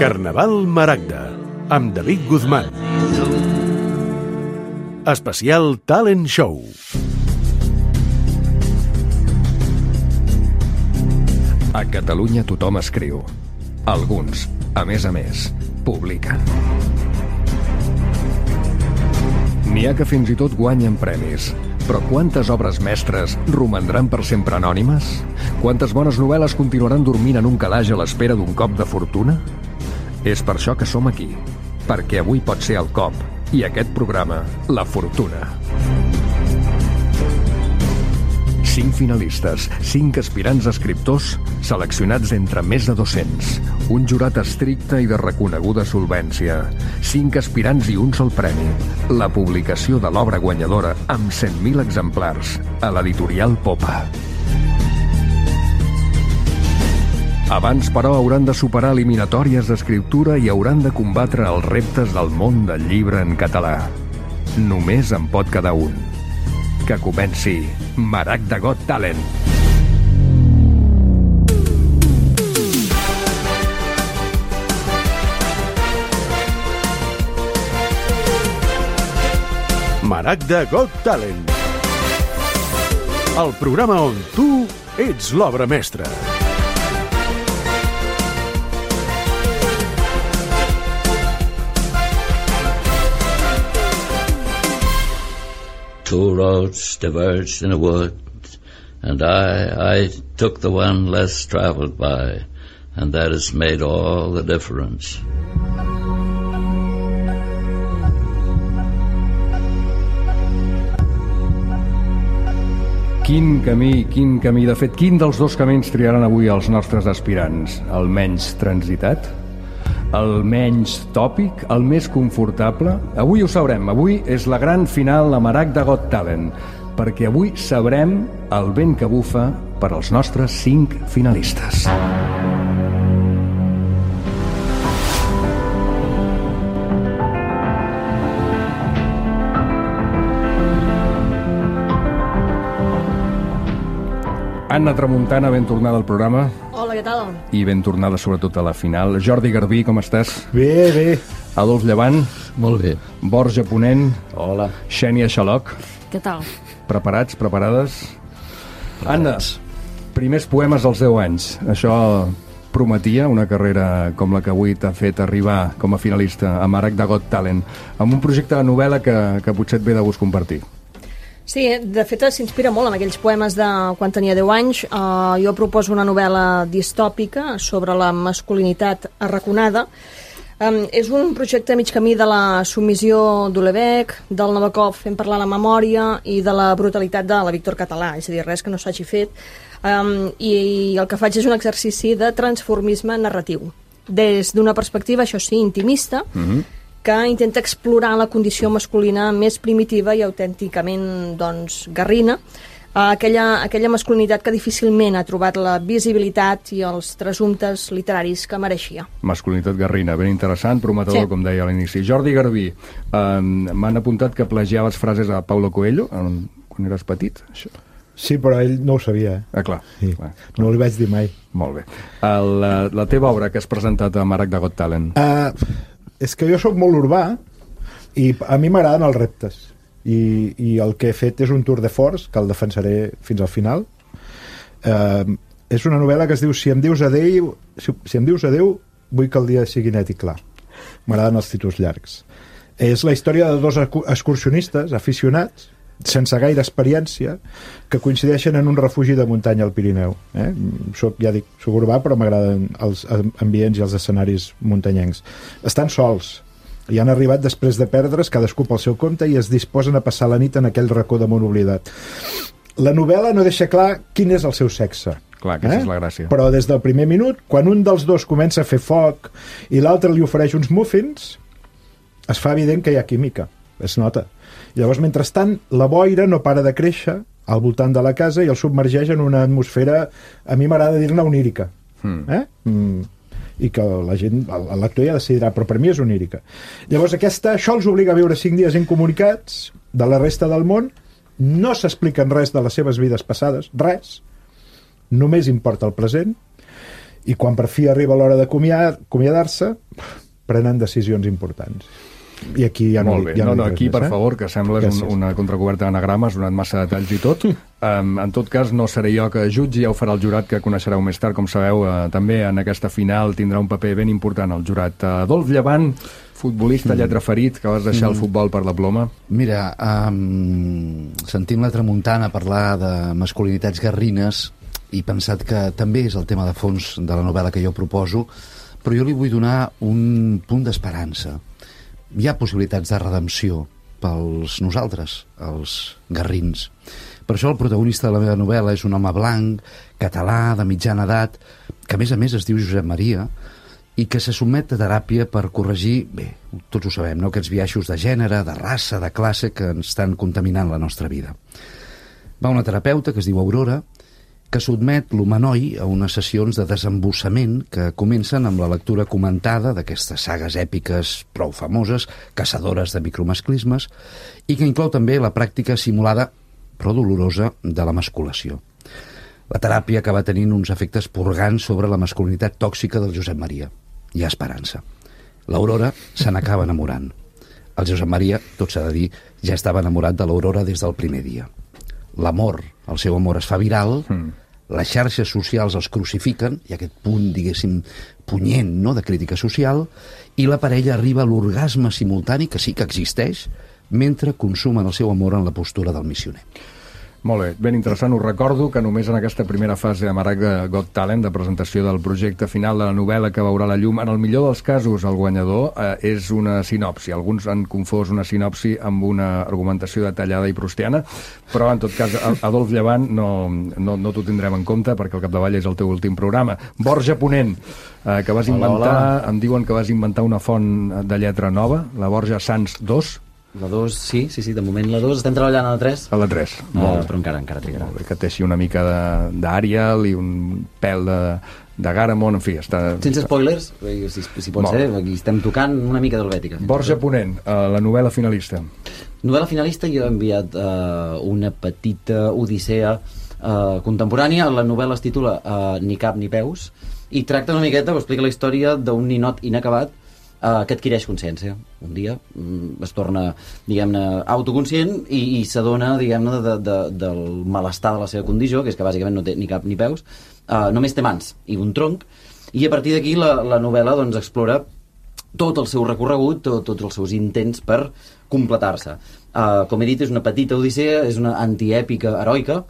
Carnaval Maragda, amb David Guzmán. Especial Talent Show. A Catalunya tothom escriu. Alguns, a més, publiquen. N'hi ha que fins i tot guanyen premis. Però quantes obres mestres romandran per sempre anònimes? Quantes bones novel·les continuaran dormint en un calaix a l'espera d'un cop de fortuna? És per això que som aquí. Perquè avui pot ser el cop i aquest programa, la fortuna. 5 finalistes, 5 aspirants escriptors, seleccionats entre més de 200. Un jurat estricte i de reconeguda solvència. 5 aspirants i un sol premi. La publicació de l'obra guanyadora amb 100.000 exemplars a l'editorial Popa. Abans, però, hauran de superar eliminatòries d'escriptura i hauran de combatre els reptes del món del llibre en català. Només en pot quedar un. Que comenci Maragda Got Talent. Maragda Got Talent. El programa on tu ets l'obra mestra. Two roads diverged in a wood, and I took the one less traveled by, and that has made all the difference. Quin camí. De fet, quin dels dos camins triaran avui els nostres aspirants? El menys transitat? El menys tòpic? El més confortable? Avui ho sabrem. Avui és la gran final a Maragda Got Talent, perquè avui sabrem el vent que bufa per als nostres 5 finalistes. Anna Tramuntana, ben tornada al programa. Hola, què tal? I ben tornada sobretot a la final. Jordi Garbí, com estàs? Bé. Adolf Llevant. Molt bé. Borja Ponent. Hola. Xènia Xaloc. Què tal? Preparats, preparades? Anna, primers poemes als 10 anys. Això prometia una carrera com la que avui t'ha fet arribar com a finalista a Maragda Got Talent, amb un projecte de novel·la que potser et ve de gust compartir. Sí, de fet s'inspira molt amb aquells poemes de quan tenia 10 anys. Jo proposo una novel·la distòpica sobre la masculinitat arraconada. És un projecte a mig camí de la submissió d'Houellebecq, del Nabokov fent parlar la memòria i de la brutalitat de la Víctor Català, és a dir, res que no s'hagi fet. I el que faig és un exercici de transformisme narratiu, des d'una perspectiva, això sí, intimista, que intenta explorar la condició masculina més primitiva i autènticament, doncs, garrina, aquella masculinitat que difícilment ha trobat la visibilitat i els trasuntes literaris que mereixia. Masculinitat garrina, ben interessant, prometedor, sí. Com deia a l'inici. Jordi Garbí, m'han apuntat que plagiaves frases a Paulo Coelho quan eres petit, això? Sí, però ell no ho sabia. Clar. Sí. Clar. No li vaig dir mai. Molt bé. La teva obra que has presentat a Maragda Got Talent? És que jo sóc molt urbà i a mi m'agraden els reptes i el que he fet és un tour de force que el defensaré fins al final. És una novel·la que es diu Si em dius adeu, vull que el dia sigui net i clar. M'agraden els títols llargs. És la història de 2 excursionistes aficionats sense gaire experiència que coincideixen en un refugi de muntanya al Pirineu. Soc urbà, però m'agraden els ambients i els escenaris muntanyencs. Estan sols i han arribat després de perdre's, cadascú pel seu compte, i es disposen a passar la nit en aquell racó de món oblidat. La novel·la no deixa clar quin és el seu sexe. Clar, aquesta és la gràcia. Però des del primer minut, quan un dels dos comença a fer foc i l'altre li ofereix uns muffins, es fa evident que hi ha química. Es nota. Llavors, mentrestant, la boira no para de créixer al voltant de la casa i el submergeix en una atmosfera, a mi m'agrada dir-ne onírica. I que la gent, el lector ja decidirà, però per mi és onírica. Llavors, això els obliga a viure 5 dies incomunicats de la resta del món, no s'expliquen res de les seves vides passades, res, només importa el present, I quan per fi arriba l'hora d'acomiadar-se, prenen decisions importants. I aquí ja no... Molt bé. Aquí, per favor, que sembla una contracoberta d'anagrama, has donat massa detalls i tot. En tot cas, no seré jo que jutgi, ja ho farà el jurat, que coneixereu més tard. Com sabeu, també en aquesta final tindrà un paper ben important el jurat. Adolf Llevant, futbolista lletraferit, que vas deixar el futbol per la ploma. Mira, sentint la tramuntana parlar de masculinitats garrines, he pensat que també és el tema de fons de la novel·la que jo proposo, però jo li vull donar un punt d'esperança. Hi ha possibilitats de redempció pels nosaltres, els garrins. Per això el protagonista de la meva novel·la és un home blanc, català, de mitjana edat, que a més es diu Josep Maria, i que se sotmet a teràpia per corregir, bé, tots ho sabem, no?, aquests biaixos de gènere, de raça, de classe que ens estan contaminant la nostra vida. Va una terapeuta que es diu Aurora, que sotmet l'homenoi a unes sessions de desembussament que comencen amb la lectura comentada d'aquestes sagues èpiques prou famoses, caçadores de micromasclismes, i que inclou també la pràctica simulada, però dolorosa, de la masculació. La teràpia acaba tenint uns efectes purgants sobre la masculinitat tòxica del Josep Maria. Hi ha esperança. L'Aurora se n'acaba enamorant. El Josep Maria, tot s'ha de dir, ja estava enamorat de l'Aurora des del primer dia. L'amor, el seu amor es fa viral, les xarxes socials els crucifiquen, i aquest punt, diguéssim, punyent, no?, de crítica social, i la parella arriba a l'orgasme simultani, que sí que existeix, mentre consumen el seu amor en la postura del missioner. Molt bé, ben interessant. Us recordo que només en aquesta primera fase de Maragda Got Talent, de presentació del projecte final de la novel·la que veurà la llum, en el millor dels casos el guanyador és una sinopsi. Alguns han confós una sinopsi amb una argumentació detallada i proustiana, però en tot cas, Adolf Llevant, no t'ho tindrem en compte perquè al capdavall és el teu últim programa. Borja Ponent, que vas inventar, em diuen que vas inventar una font de lletra nova, la Borja Sans 2. La 2, sí, de moment la 2. Estem treballant a la 3. A la 3. Però encara trigarà. Molt bé, que té així una mica d'Ariel i un pèl de Garamond, en fi, està... Sense spoilers, si pot ser, aquí estem tocant una mica d'helvètica. Borja Ponent, la novel·la finalista. Novel·la finalista, jo he enviat una petita odissea contemporània. La novel·la es titula Ni cap ni peus, i tracta una miqueta, explica la història d'un ninot inacabat que adquireix consciència. Un dia es torna, diguem-ne, autoconscient i s'adona, diguem-ne, del malestar de la seva condició, que és que bàsicament no té ni cap ni peus, només té mans i un tronc, i a partir d'aquí la novel·la doncs explora tot el seu recorregut, tots els seus intents per completar-se. Com he dit, és una petita odissea, és una antièpica heroica,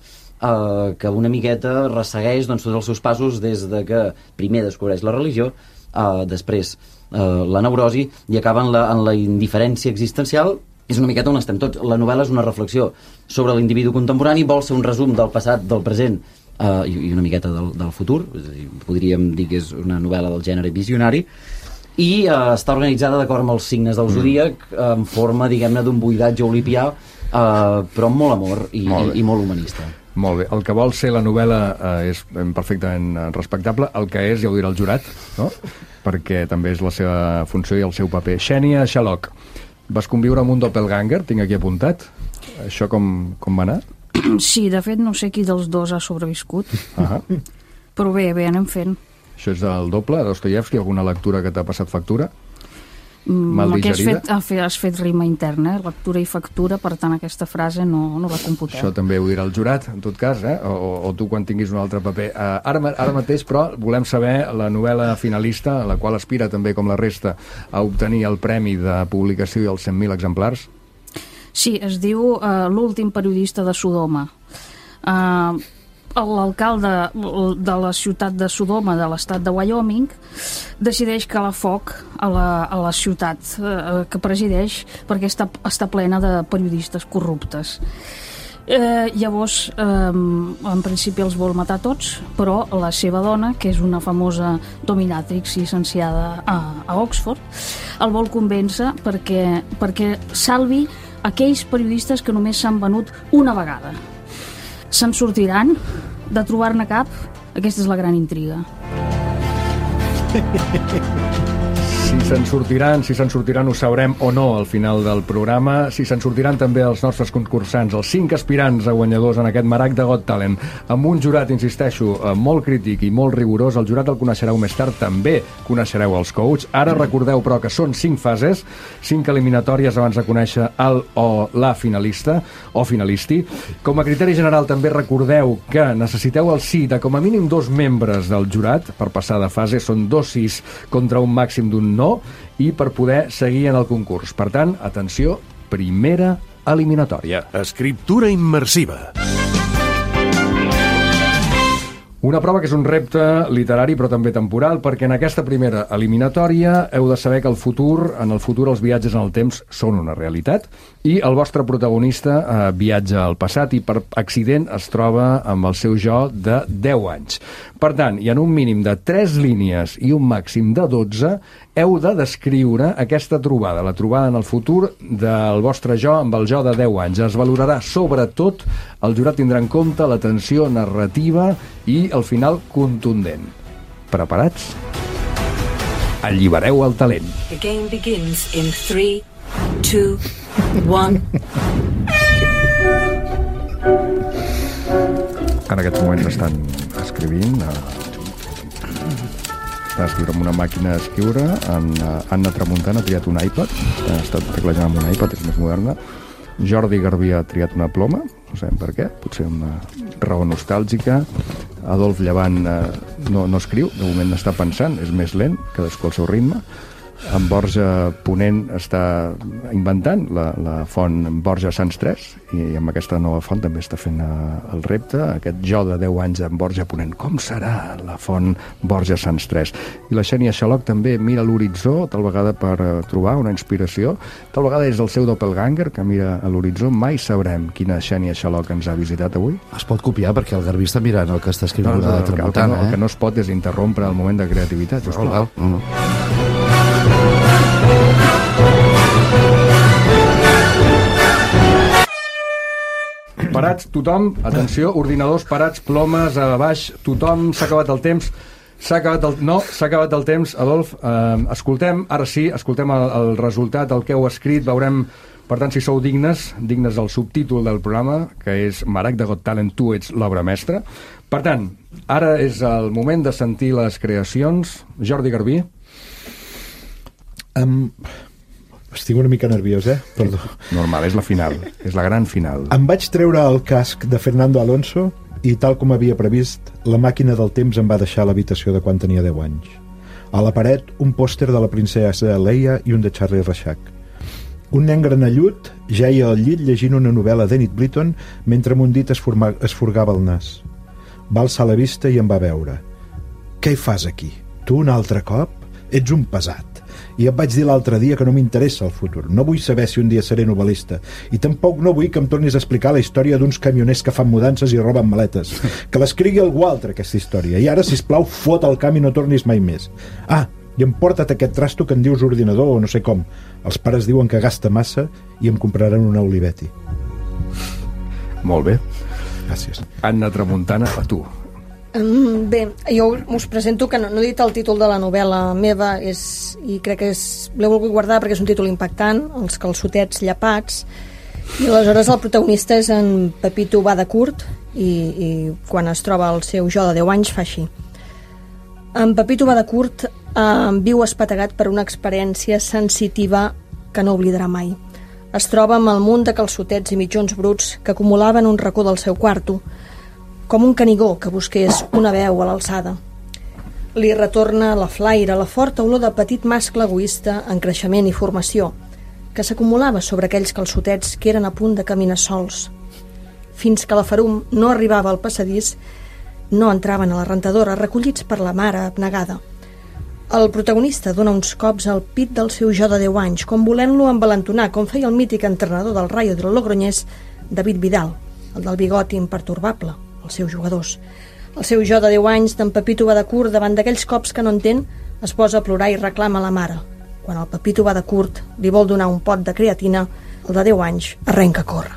que una miqueta ressegueix doncs, tots els seus passos des de que primer descobreix la religió, després la neurosi, i acaba en la indiferència existencial. És una miqueta on estem tots. La novel·la és una reflexió sobre l'individu contemporani, vol ser un resum del passat, del present i una miqueta del futur. És a dir, podríem dir que és una novel·la del gènere visionari, i està organitzada d'acord amb els signes del zodíac, en forma, diguem-ne, d'un buidatge olipià, però amb molt amor i molt humanista. Molt bé. El que vol ser la novel·la és perfectament respectable. El que és, ja ho dirà el jurat, no?, perquè també és la seva funció i el seu paper. Xènia Xaloc, vas conviure amb un doppelganger, tinc aquí apuntat. Això com va anar? Sí, de fet no sé qui dels dos ha sobreviscut. Però bé, anem fent. Això és del doble, Dostoievski, alguna lectura que t'ha passat factura? Mal digerida? Has fet rima interna, lectura i factura, per tant aquesta frase no la computeu. Això també ho dirà el jurat, en tot cas, o tu quan tinguis un altre paper. Ara mateix, però, volem saber la novel·la finalista, la qual aspira també, com la resta, a obtenir el premi de publicació i els 100.000 exemplars. Sí, es diu L'últim periodista de Sodoma. L'alcalde de la ciutat de Sodoma, de l'estat de Wyoming, decideix calar foc a la ciutat que presideix, perquè està plena de periodistes corruptes. Llavors, en principi els vol matar tots, però la seva dona, que és una famosa dominatrix llicenciada a Oxford, el vol convèncer perquè salvi aquells periodistes que només s'han venut una vegada. Se'n sortiran de trobar-ne cap? Aquesta és la gran intriga. Sí, se'n sortiran ho sabrem o no al final del programa. Si se'n sortiran també els nostres concursants, els 5 aspirants a guanyadors en aquest Marac de Got Talent, amb un jurat, insisteixo, molt crític i molt rigorós. El jurat el coneixereu més tard, també coneixereu els coach. Ara recordeu, però, que són 5 fases, 5 eliminatòries abans de conèixer el o la finalista o finalisti. Com a criteri general també recordeu que necessiteu el sí de com a mínim 2 membres del jurat per passar de fase. Són 2 sís contra un màxim d'un no, i per poder seguir en el concurs. Per tant, atenció, primera eliminatòria. Escriptura immersiva. Una prova que és un repte literari però també temporal, perquè en aquesta primera eliminatòria heu de saber que en el futur els viatges en el temps són una realitat i el vostre protagonista viatja al passat i per accident es troba amb el seu jo de 10 anys. Per tant, hi ha un mínim de 3 línies i un màxim de 12. Heu de descriure aquesta trobada, la trobada en el futur del vostre jo amb el jo de 10 anys. Es valorarà sobretot, el jurat tindrà en compte la tensió narrativa i el final contundent. Preparats? Allibereu el talent. The game begins in 3, 2, 1. En aquests moments estan escrivint, està escriure amb una màquina d'escriure. Anna Tramuntana ha triat un iPad, ha estat teclejant amb un iPad, és més moderna. Jordi Garbí ha triat una ploma, no sabem per què, potser una raó nostàlgica. Adolf Llevant no escriu, de moment està pensant, és més lent, cadascú al seu ritme. En Borja Ponent està inventant la font Borja Sans 3 i amb aquesta nova font també està fent el repte, aquest jo de 10 anys en Borja Ponent. Com serà la font Borja Sans 3? I la Xènia Xaloc també mira l'horitzó, tal vegada per trobar una inspiració, tal vegada és el seu doppelganger que mira a l'horitzó. Mai sabrem quina Xènia Xaloc ens ha visitat avui. Es pot copiar perquè el Garbí està mirant el que està escrivint la Tramuntana. El que no es pot és interrompre el moment de creativitat. Parats, tothom, atenció, ordinadors parats, plomes a baix, tothom, s'ha acabat el temps. S'ha acabat el temps, Adolf. Escoltem el resultat, el que heu escrit, veurem, per tant, si sou dignes del subtítol del programa, que és Marac de Got Talent, tu ets l'obra mestra. Per tant, ara és el moment de sentir les creacions. Jordi Garbí. Estic una mica nerviós, Perdó. Normal, és la final, és la gran final. Em vaig treure el casc de Fernando Alonso i, tal com havia previst, la màquina del temps em va deixar a l'habitació de quan tenia 10 anys. A la paret, un pòster de la princesa Leia i un de Charlie Reixac. Un nen granellut jaia al llit llegint una novel·la d'Enid Blyton mentre amb un dit es furgava el nas. Va alçar la vista i em va veure. Què hi fas aquí? Tu un altre cop? Ets un pesat. I et vaig dir l'altre dia que no m'interessa el futur. No vull saber si un dia seré novel·lista. I tampoc no vull que em tornis a explicar la història d'uns camioners que fan mudances i roben maletes. Que l'escrigui algú altre, aquesta història. I ara, sisplau, fot el camp i no tornis mai més. I emporta't aquest trasto que en dius ordinador o no sé com. Els pares diuen que gasta massa i em compraran una Olivetti. Molt bé. Gràcies. Anna Tramuntana, a tu. Bé, jo us presento que no he dit el títol de la novel·la meva i crec que l'he volgut guardar perquè és un títol impactant, Els calçotets llapats, i aleshores el protagonista és en Pepito Badacurt i quan es troba el seu jo de 10 anys fa així. En Pepito Badacurt viu espategat per una experiència sensitiva que no oblidarà mai. Es troba amb el munt de calçotets i mitjons bruts que acumulaven un racó del seu quarto, com un canigó que busqués una veu a l'alçada. Li retorna la flaire, la forta olor de petit mascle egoista en creixement i formació, que s'acumulava sobre aquells calçotets que eren a punt de caminar sols. Fins que la ferum no arribava al passadís, no entraven a la rentadora, recollits per la mare abnegada. El protagonista dona uns cops al pit del seu jo de 10 anys, com volent-lo envalentonar, com feia el mític entrenador del Rayo del Logroñés, David Vidal, el del bigoti impertorbable, els seus jugadors. El seu jo de 10 anys d'en Pepito Badacurt, davant d'aquells cops que no entén, es posa a plorar i reclama a la mare. Quan el Pepito Badacurt li vol donar un pot de creatina, el de 10 anys arrenca a córrer.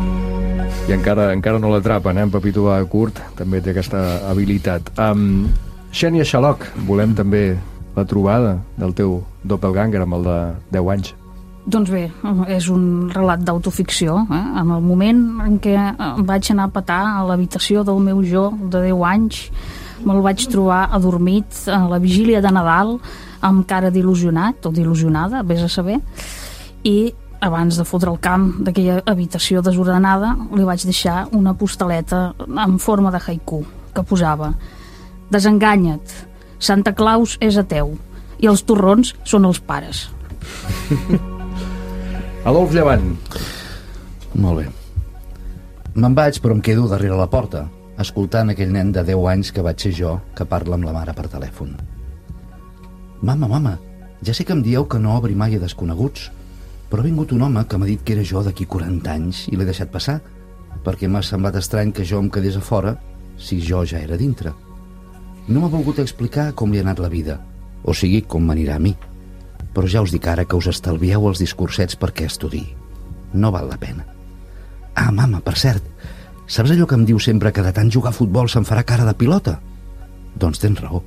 I encara no l'atrapen, en Pepito Badacurt també té aquesta habilitat. Xènia Xaloc, volem també la trobada del teu doppelganger amb el de 10 anys? Doncs bé, és un relat d'autoficció. En el moment en què vaig anar a petar a l'habitació del meu jo de 10 anys, me'l vaig trobar adormit a la vigília de Nadal, amb cara d'il·lusionat o d'il·lusionada, vés a saber, i abans de fotre el camp d'aquella habitació desordenada li vaig deixar una postaleta en forma de haiku que posava: desenganya't, Santa Claus és ateu i els torrons són els pares. Adolf Llevant. Molt bé. Me'n vaig, però em quedo darrere la porta, escoltant aquell nen de 10 anys que vaig ser jo, que parla amb la mare per telèfon. Mama, ja sé que em dieu que no obri mai a desconeguts, però ha vingut un home que m'ha dit que era jo d'aquí 40 anys i l'he deixat passar, perquè m'ha semblat estrany que jo em quedés a fora si jo ja era dintre. No m'ha volgut explicar com li ha anat la vida, o sigui, com m'anirà a mi. Però ja us dic ara que us estalvieu els discursets perquè estudiï. No val la pena. Ah, mama, per cert, saps allò que em diu sempre que de tant jugar a futbol se'n farà cara de pilota? Doncs tens raó.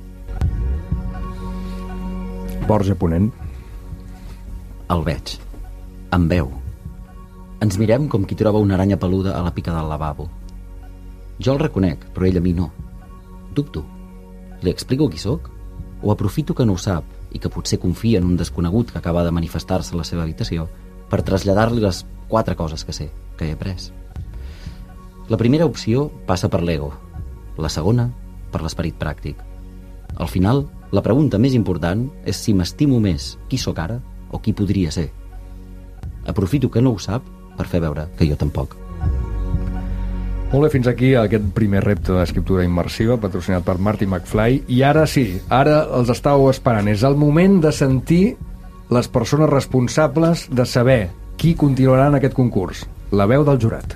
Borja Ponent. El veig. Em veu. Ens mirem com qui troba una aranya peluda a la pica del lavabo. Jo el reconec, però ell a mi no. Dubto. Li explico qui sóc? O aprofito que no ho sap i que potser confia en un desconegut que acaba de manifestar-se a la seva habitació per traslladar-li les 4 coses que sé, que he après? La primera opció passa per l'ego, la segona per l'esperit pràctic. Al final, la pregunta més important és si m'estimo més qui sóc ara o qui podria ser. Aprofito que no ho sap per fer veure que jo tampoc. Molt bé, fins aquí aquest primer repte d'escriptura immersiva patrocinat per Marty McFly. I ara sí, ara els estàveu esperant. És el moment de sentir les persones responsables de saber qui continuarà en aquest concurs. La veu del jurat.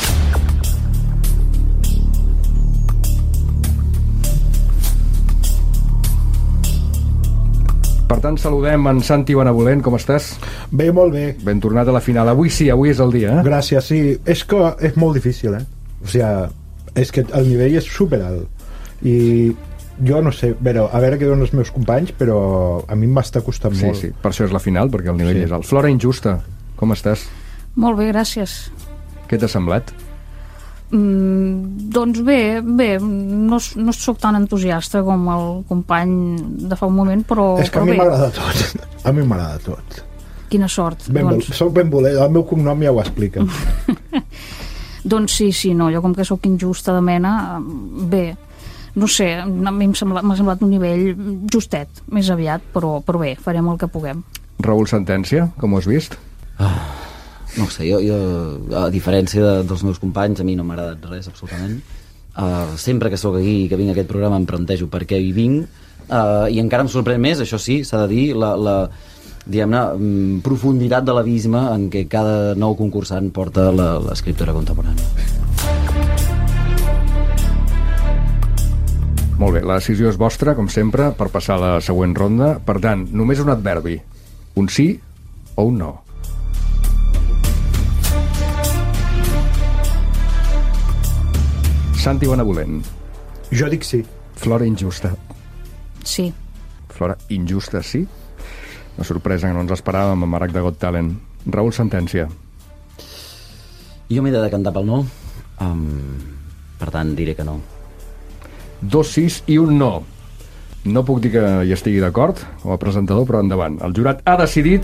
Per tant, saludem en Santi Benevolent, com estàs? Bé, molt bé. Ben tornat a la final. Avui sí, avui és el dia, eh? Gràcies, sí. És que és molt difícil, eh? O sigui, és que el nivell és superalt. I jo no sé, a veure què diuen els meus companys, però a mi em va estar costant molt. Sí, per això és la final, perquè el nivell és alt. Flora Injusta, com estàs? Molt bé, gràcies. Què t'ha semblat? Doncs bé, no sóc tan entusiasta com el company de fa un moment, però és que a mi m'agrada tot. A mi m'agrada tot. Quina sort. Soc ben voler, el meu cognom ja ho explica. Doncs sí, no, jo com que sóc injusta de mena, bé, no sé, a mi m'ha semblat un nivell justet, més aviat, però bé, farem el que puguem. Raül Sentència, com ho has vist? No sé, jo a diferència dels meus companys, a mi no m'ha agradat res, absolutament. Sempre que sóc aquí i que vinc a aquest programa em plantejo per què hi vinc, i encara em sorprèn més, això sí, s'ha de dir, la diguem-ne, profunditat de l'abisme en què cada nou concursant porta l'escriptura contemporània. Molt bé, la decisió és vostra, com sempre, per passar a la següent ronda. Per tant, només un adverbi. Un sí o un no. Santi Benevolent. Jo dic sí. Flora Injusta. Sí. Flora Injusta, sí? Una sorpresa que no ens esperàvem amb Marac de Got Talent. Raül Sentència. Jo m'he de decantar pel no, per tant diré que no. 2 sís i un no. No puc dir que hi estigui d'acord com a presentador, però endavant. El jurat ha decidit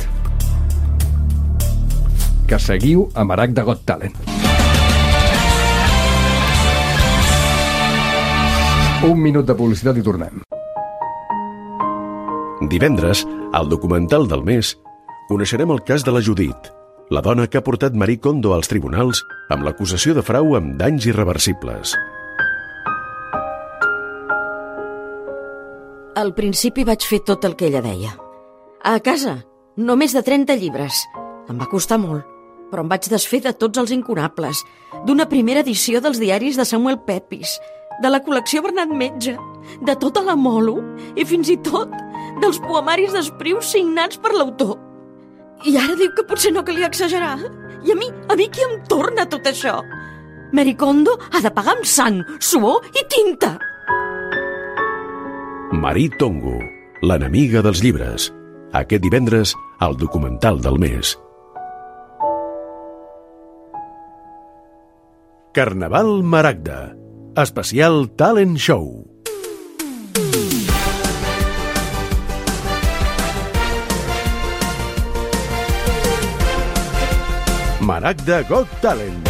que seguiu a Marac de Got Talent. Un minut de publicitat i tornem. Divendres, al documental del mes, coneixerem el cas de la Judit, la dona que ha portat Marie Kondo als tribunals amb l'acusació de frau amb danys irreversibles. Al principi vaig fer tot el que ella deia. A casa, no més de 30 llibres. Em va costar molt, però em vaig desfer de tots els incunables, d'una primera edició dels diaris de Samuel Pepys, de la col·lecció Bernat Metge, de tota la Molo i fins i tot dels poemaris d'Espriu signats per l'autor. I ara diu que potser no calia exagerar. I a mi qui em torna tot això? Marie Kondo ha de pagar amb sang, suor i tinta. Marie Tongo, l'enemiga dels llibres. Aquest divendres, al documental del mes. Carnaval Maragda, especial Talent Show. Maragda Got Talent.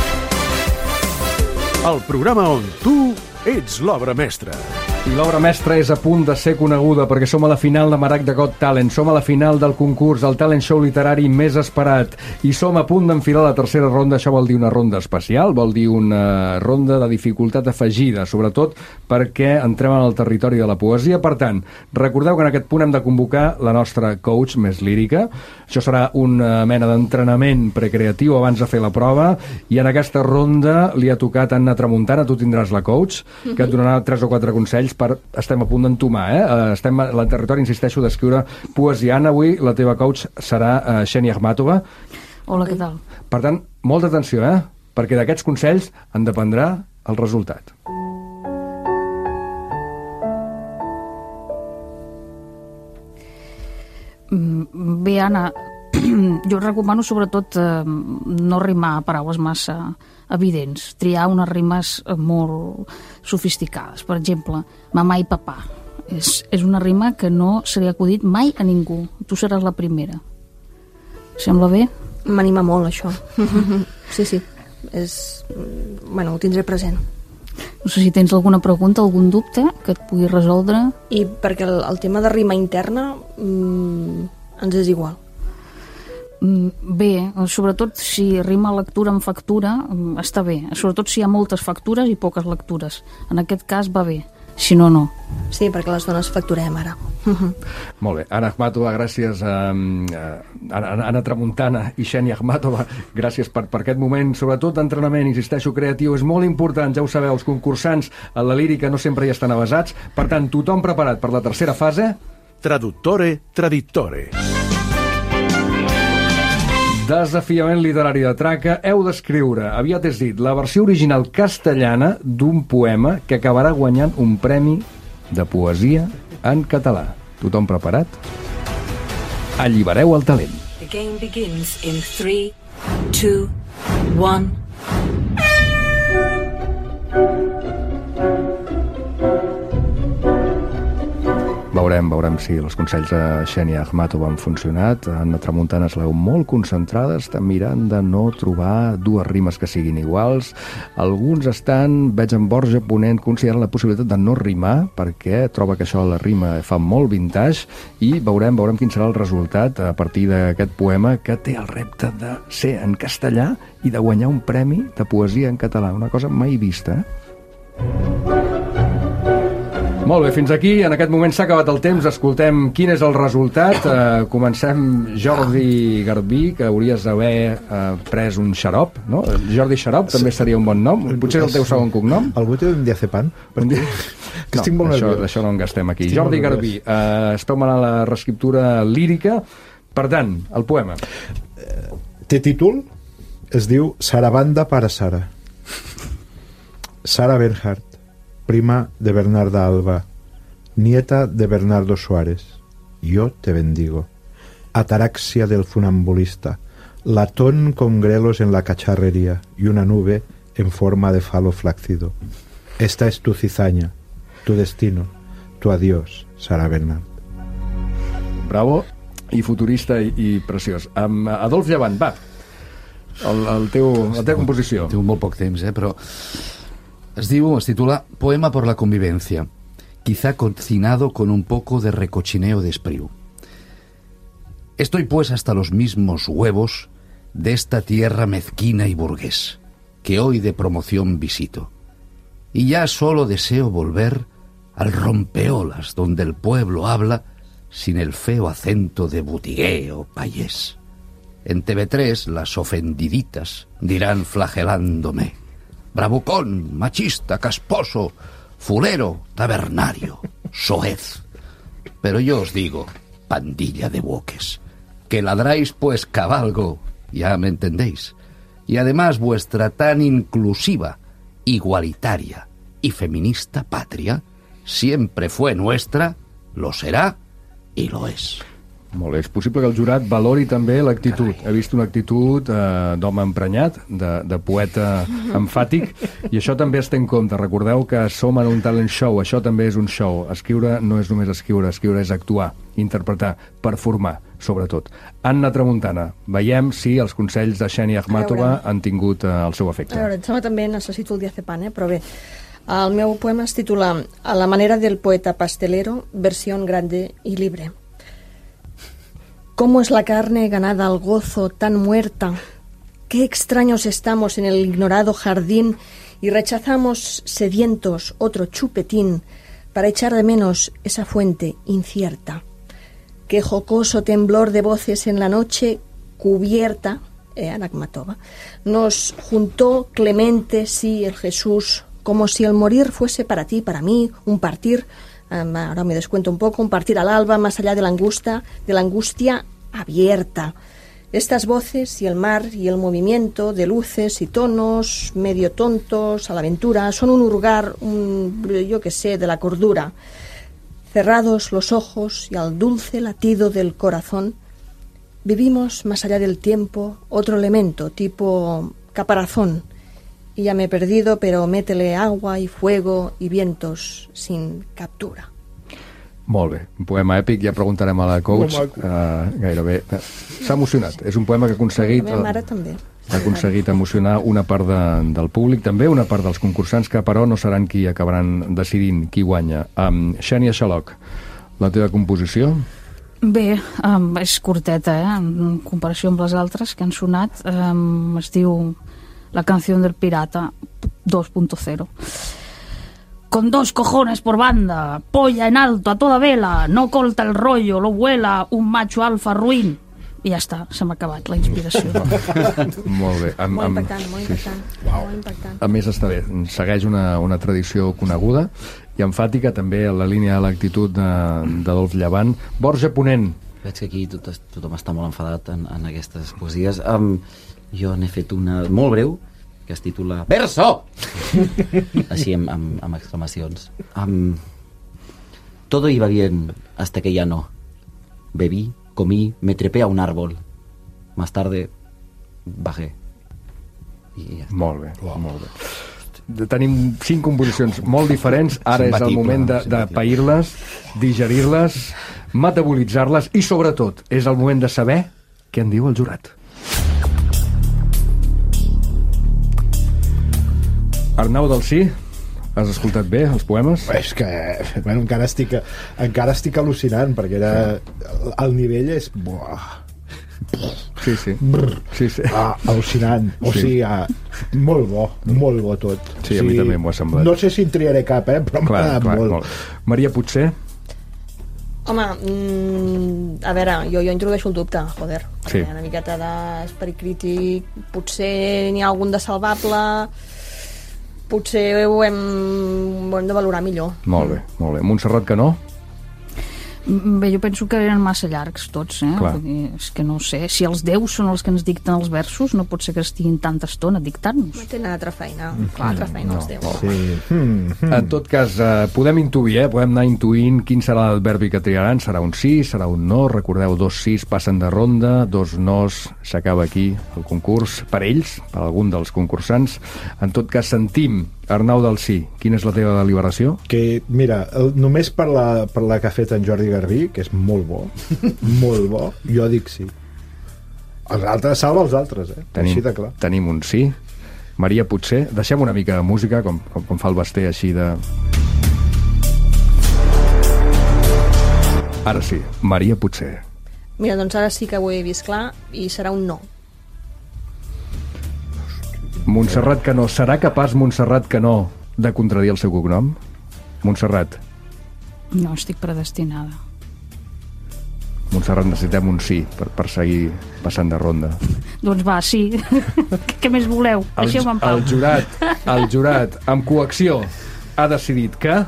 El programa on tu ets l'obra mestra. I l'obra mestra és a punt de ser coneguda perquè som a la final de Maragda Got Talent, som a la final del concurs, el talent show literari més esperat, i som a punt d'enfilar la tercera ronda. Això vol dir una ronda especial, vol dir una ronda de dificultat afegida, sobretot perquè entrem en el territori de la poesia. Per tant, recordeu que en aquest punt hem de convocar la nostra coach més lírica. Això serà una mena d'entrenament precreatiu abans de fer la prova, i en aquesta ronda li ha tocat Anna Tramuntana. Tu tindràs la coach, que et donarà 3 o 4 consells. Estem a punt d'entomar, estem en el territori, insisteixo, d'escriure poesia. Anna, avui la teva coach serà Xènia Akhmatova. Hola, què tal? Per tant, molta atenció, perquè d'aquests consells en dependrà el resultat. Bé, Anna, jo recomano sobretot no rimar paraules massa evidents, triar unes rimes molt sofisticades. Per exemple, mamà i papà. És una rima que no se li ha acudit mai a ningú. Tu seràs la primera. Sembla bé? M'anima molt, això. Sí. Bueno, ho tindré present. No sé si tens alguna pregunta, algun dubte que et pugui resoldre. I perquè el tema de rima interna ens és igual. Bé, sobretot si rima lectura amb factura està bé, sobretot si hi ha moltes factures i poques lectures. En aquest cas va bé, si no, no. Sí, perquè les dones facturem ara. Molt bé, Anna Akhmatova, gràcies. Anna Tramuntana i Xènia Akhmatova, gràcies per aquest moment, sobretot d'entrenament, insisteixo, creatiu. És molt important, ja ho sabeu, els concursants a la lírica no sempre hi estan avasats. Per tant, tothom preparat per la tercera fase? Traduttore, tradittore. Desafiament literari de traca. Heu d'escriure, aviat és dit, la versió original castellana d'un poema que acabarà guanyant un premi de poesia en català. Tothom preparat? Allibereu el talent. The game begins in 3, 2, 1. Veurem si els consells de Xènia Akhmatova han funcionat. Anna Tramuntana, es veu molt concentrada, estan mirant de no trobar dues rimes que siguin iguals. Alguns estan, veig en Borja Ponent, considerant la possibilitat de no rimar, perquè troba que això la rima fa molt vintage, i veurem quin serà el resultat a partir d'aquest poema que té el repte de ser en castellà i de guanyar un premi de poesia en català, una cosa mai vista. Molt bé, fins aquí. En aquest moment s'ha acabat el temps. Escoltem quin és el resultat. Comencem, Jordi Garbí, que hauries d'haver pres un xarop, no? Jordi Xarop també seria un bon nom. Potser és el teu segon cognom. Algú té un diazepam? No, això no en gastem aquí. Jordi Garbí, esteu manant la reescriptura lírica. Per tant, el poema. Té títol, es diu Sarabanda para Sara. Sara Bernhardt, prima de Bernarda Alba, nieta de Bernardo Suárez. Yo te bendigo. Ataraxia del funambulista, latón con grelos en la cacharrería y una nube en forma de falo flácido. Esta es tu cizaña, tu destino, tu adiós, Sara Bernhardt. Bravo, i futurista i preciós. Amb Adolf Llevant, va, la teva composició. Tinc molt poc temps, però es titula Poema por la convivencia, quizá cocinado con un poco de recochineo de Espriu. Estoy pues hasta los mismos huevos de esta tierra mezquina y burgués, que hoy de promoción visito. Y ya solo deseo volver al rompeolas donde el pueblo habla sin el feo acento de butigué o payés. En TV3 las ofendiditas dirán flagelándome: bravucón, machista, casposo, fulero, tabernario, soez. Pero yo os digo, pandilla de buques, que ladráis pues cabalgo, ya me entendéis, y además vuestra tan inclusiva, igualitaria y feminista patria siempre fue nuestra, lo será I lo és. Molt bé, és possible que el jurat valori també l'actitud. He vist una actitud d'home emprenyat, de poeta emfàtic, i això també es té en compte. Recordeu que som en un talent show, això també és un show. Escriure no és només escriure és actuar, interpretar, performar, sobretot. Anna Tramuntana, veiem si els consells de Xènia Akhmatova han tingut el seu efecte. A veure, em sembla també necessito el diazepam, però bé. El meu poema es titula A la manera del poeta pastelero, versión grande y libre. ¿Cómo es la carne ganada al gozo tan muerta? Qué extraños estamos en el ignorado jardín y rechazamos sedientos otro chupetín para echar de menos esa fuente incierta. Qué jocoso temblor de voces en la noche cubierta, Ana Akhmatova, nos juntó clemente, sí, el Jesús, como si el morir fuese para ti, para mí, un partir. Ahora me descuento un poco, un partir al alba, más allá de la angustia abierta. Estas voces y el mar y el movimiento de luces y tonos medio tontos a la aventura son un hurgar, yo qué sé, de la cordura. Cerrados los ojos y al dulce latido del corazón, vivimos más allá del tiempo otro elemento, tipo caparazón. Y ya me he perdido, pero métele agua y fuego y vientos sin captura. Molt bé, un poema èpic, ja preguntarem a la coach. Gairebé. S'ha emocionat, és un poema que ha aconseguit... La meva mare també. Ha aconseguit emocionar una part del públic, també una part dels concursants, que però no seran qui acabaran decidint qui guanya. Xènia Xaloc, la teva composició? Bé, és curteta, en comparació amb les altres que han sonat. Es diu La canción del pirata 2.0. Con 2 cojones por banda, polla en alto a toda vela, no colta el rollo, lo vuela un macho alfa ruin. I ja està, se m'ha acabat la inspiració. Molt bé. Molt impactant, molt impactant. Sí. Wow. Molt impactant. A més, està bé, segueix una tradició coneguda i enfàtica, també a la línia de l'actitud d'Adolf Llevant. Borja Ponent. Veig que aquí tothom està molt enfadat en aquestes poesies. Jo n'he fet una molt breu, que es titula Verso! Així amb exclamacions. Todo iba bien hasta que ya no. Bebí, comí, me trepé a un árbol. Más tarde bajé. I ja està. Molt bé, molt bé. Tenim 5 composicions molt diferents. Ara és el moment de pair-les, digerir-les, metabolitzar-les i, sobretot, és el moment de saber què en diu el jurat. Arnau Dalcí, has escoltat bé els poemes? És que, bueno, encara estic al·lucinant, perquè el nivell és... Sí. Al·lucinant. O sigui, molt bo tot. Sí, a mi també m'ho ha semblat. No sé si en triaré cap, però m'ha agradat molt. Maria Potser? Home, a veure, jo introdueixo el dubte, joder. Sí. Una miqueta d'esperit crític, potser n'hi ha algun de salvable... Potser ho hem de valorar millor. Molt bé, molt bé. Montserrat Canó? Bé, jo penso que eren massa llargs tots, Vull dir, és que no sé, si els déus són els que ens dicten els versos, no pot ser que estiguin tanta estona dictant-nos. No tenen altra feina, altra feina els déus. Sí. En tot cas, podem intuir, podem anar intuint quin serà l'adverbi que triaran. Serà un sí, serà un no. Recordeu, 2 sís passen de ronda, 2 nos, s'acaba aquí el concurs per ells, per algun dels concursants. En tot cas, sentim Arnau Dalcí, quina és la teva deliberació? Que, mira, només per la que ha fet en Jordi Garbí, que és molt bo, jo dic sí. Els altres, salva els altres, així de clar. Tenim un sí. Maria Potser, deixem una mica de música, com fa el Basté, així de... Ara sí, Maria Potser. Mira, doncs ara sí que ho he vist clar i serà un no. Montserrat Canó, serà capaç Montserrat Canó de contradir el seu cognom? Montserrat. No, estic predestinada. Montserrat, necessitem un sí per seguir passant de ronda. Doncs va, sí. Què més voleu? Deixeu-me en pau. El jurat, amb coacció, ha decidit que...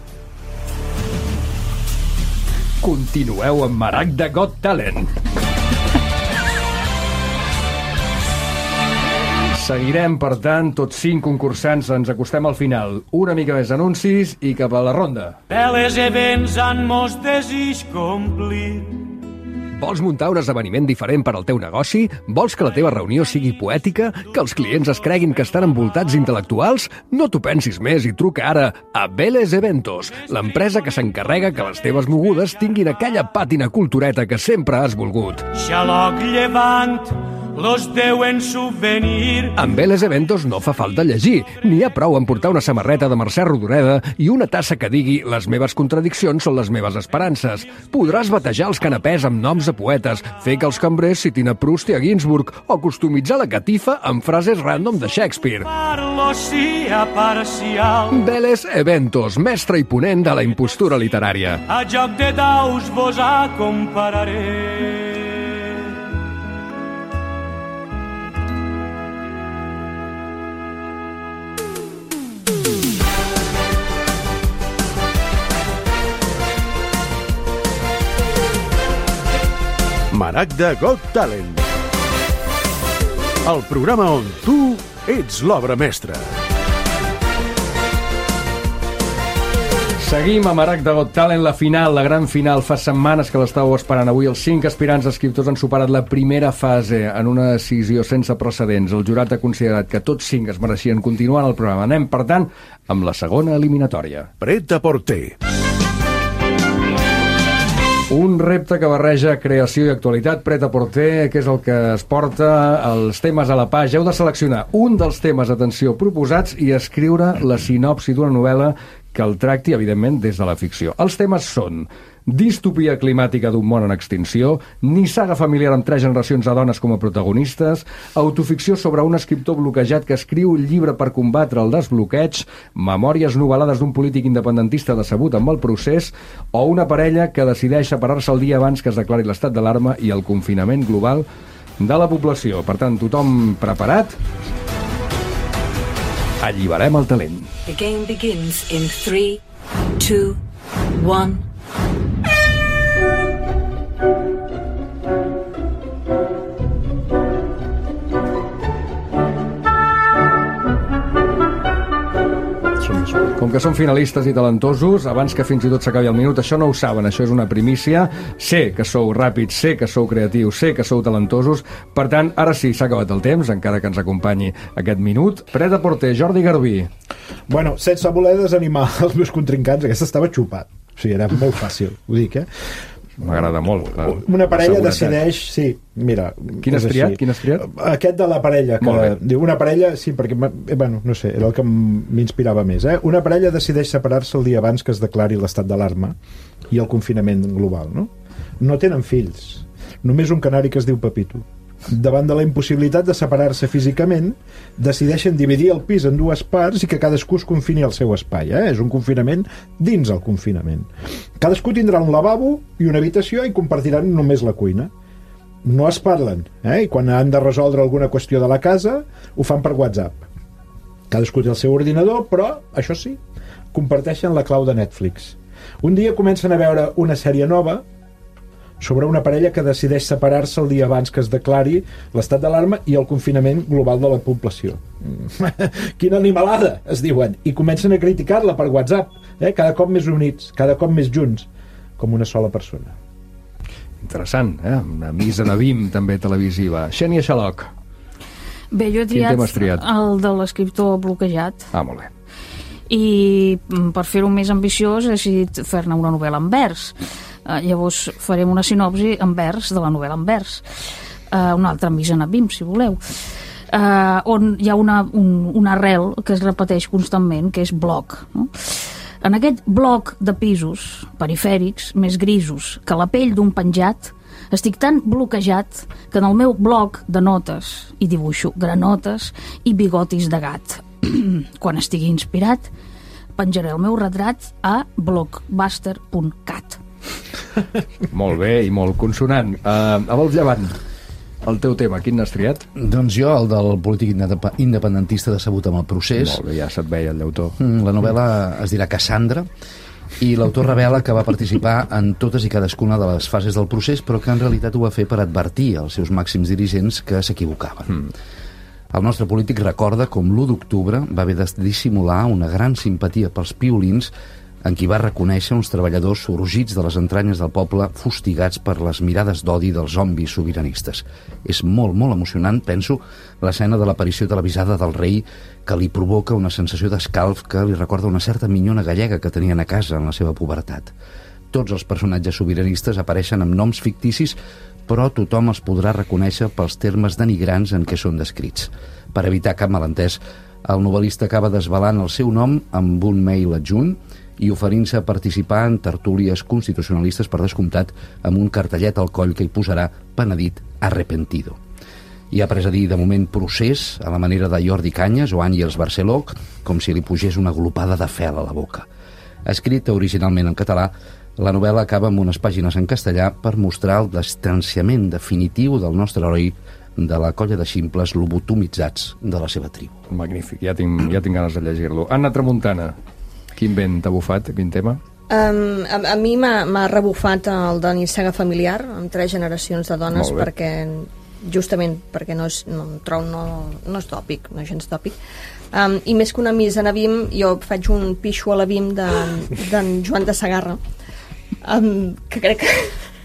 Continueu amb Maragda Got Talent. Seguirem, per tant, tots 5 concursants, ens acostem al final. Una mica més anuncis i cap a la ronda. Peles events han mos desig complir. Vols muntar un esdeveniment diferent per al teu negoci? Vols que la teva reunió sigui poètica? Que els clients es creguin que estan envoltats d'intel·lectuals? No t'ho pensis més i truca ara a Vélez Eventos, l'empresa que s'encarrega que les teves mogudes tinguin aquella pàtina cultureta que sempre has volgut. Xaloc llevant, los deuen souvenir. Amb Vélez Eventos no fa falta llegir. N'hi ha prou en portar una samarreta de Mercè Rodoreda i una tassa que digui «Les meves contradiccions són les meves esperances». Podràs batejar els canapès amb noms de poetes, fer que els cambrers citin a Proust i a Ginsburg o customitzar la catifa amb frases random de Shakespeare. Parlosia parcial. Vélez Eventos, mestre i ponent de la impostura literària. A joc de daus vos acompararé. Maragda Got Talent. El programa on tu ets l'obra mestra. Seguim a Maragda Got Talent, la final, la gran final. Fa setmanes que l'estàveu esperant. Avui els 5 aspirants escriptors han superat la primera fase en una decisió sense precedents. El jurat ha considerat que tots 5 es mereixien continuar en el programa. Anem, per tant, amb la segona eliminatòria. Pret-a-porter. Un repte que barreja creació i actualitat. Pret-a-porter, que és el que es porta els temes a la pàgina. Heu de seleccionar un dels temes, atenció, proposats i escriure la sinopsi d'una novel·la que el tracti, evidentment, des de la ficció. Els temes són distopia climàtica d'un món en extinció, nissaga familiar amb 3 generacions de dones com a protagonistes, autoficció sobre un escriptor bloquejat que escriu un llibre per combatre el desbloqueig, memòries novel·lades d'un polític independentista decebut amb el procés, o una parella que decideix separar-se el dia abans que es declari l'estat d'alarma i el confinament global de la població. Per tant, tothom preparat? Alliberem el talent. The game begins in 3, 2, 1. Com que són finalistes i talentosos, abans que fins i tot s'acabi el minut, això no ho saben, això és una primícia. Sé que sou ràpids, sé que sou creatius, sé que sou talentosos. Per tant, ara sí, s'ha acabat el temps, encara que ens acompanyi aquest minut. Pret-a-porter, Jordi Garbí. Bueno, sense voler desanimar els meus contrincants, aquesta estava xupat. O sigui, era molt fàcil, ho dic, M'agrada molt. Una parella decideix... Sí, mira... Quin has triat? Aquest de la parella. Que diu una parella... Sí, perquè... Bueno, no sé, era el que m'inspirava més. Una parella decideix separar-se el dia abans que es declari l'estat d'alarma i el confinament global, no? No tenen fills. Només un canari que es diu Pepito. Davant de la impossibilitat de separar-se físicament, decideixen dividir el pis en 2 parts i que cadascú es confini al seu espai. És un confinament dins el confinament. Cadascú tindrà un lavabo i una habitació i compartiran només la cuina. No es parlen, i quan han de resoldre alguna qüestió de la casa ho fan per WhatsApp. Cadascú té el seu ordinador, però, això sí, comparteixen la clau de Netflix. Un dia comencen a veure una sèrie nova sobre una parella que decideix separar-se el dia abans que es declari l'estat d'alarma i el confinament global de la població. Quina animalada, es diuen, i comencen a criticar-la per WhatsApp, cada cop més units, cada cop més junts, com una sola persona. Interessant, una misa Navim també televisiva. Xènia Xaloc. Bé, jo he triat el de l'escriptor bloquejat. Molt bé. I per fer-ho més ambiciós he decidit fer-ne una novel·la en vers. Llavors farem una sinopsi en vers de la novel·la en vers. Una altra misa Navim, si voleu. On hi ha una arrel que es repeteix constantment, que és bloc, no? En aquest bloc de pisos perifèrics, més grisos que la pell d'un penjat, estic tan bloquejat que en el meu bloc de notes hi dibuixo granotes i bigotis de gat. Quan estigui inspirat, penjaré el meu retrat a blockbuster.cat. Molt bé i molt consonant. A Vols Llevant, el teu tema, quin n'has triat? Doncs jo, el del polític independentista decebut amb el procés. Molt bé, ja se't veia el llautó. La novel·la es dirà Cassandra i l'autor revela que va participar en totes i cadascuna de les fases del procés, però que en realitat ho va fer per advertir als seus màxims dirigents que s'equivocaven. El nostre polític recorda com l'1 d'octubre va haver de dissimular una gran simpatia pels piolins en qui va reconèixer uns treballadors sorgits de les entranyes del poble fustigats per les mirades d'odi dels zombis sobiranistes. És molt, molt emocionant, penso, l'escena de l'aparició televisada del rei que li provoca una sensació d'escalf que li recorda una certa minyona gallega que tenien a casa en la seva pubertat. Tots els personatges sobiranistes apareixen amb noms ficticis, però tothom els podrà reconèixer pels termes denigrants en què són descrits. Per evitar cap malentès, el novel·lista acaba desvelant el seu nom amb un mail adjunt i oferint-se a participar en tertúlies constitucionalistes, per descomptat, amb un cartellet al coll que hi posarà penedit arrepentido. I ha pres a dir, de moment, procés a la manera de Jordi Cañas o Àngels Barceló, com si li pugés una glopada de fel a la boca. Escrita originalment en català, la novel·la acaba amb unes pàgines en castellà per mostrar el distanciament definitiu del nostre heroi de la colla de ximples lobotomitzats de la seva tribu. Magnífic, ja tinc ganes de llegir-lo. Anna Tramuntana, quin vent t'ha bufat, quin tema? A mi m'ha rebufat el de Nissaga familiar, amb 3 generacions de dones, justament perquè no és tòpic, no és gens tòpic. I més que una missa en Avim, jo faig un pixo a l'Avim d'en Joan de Sagarra, que crec que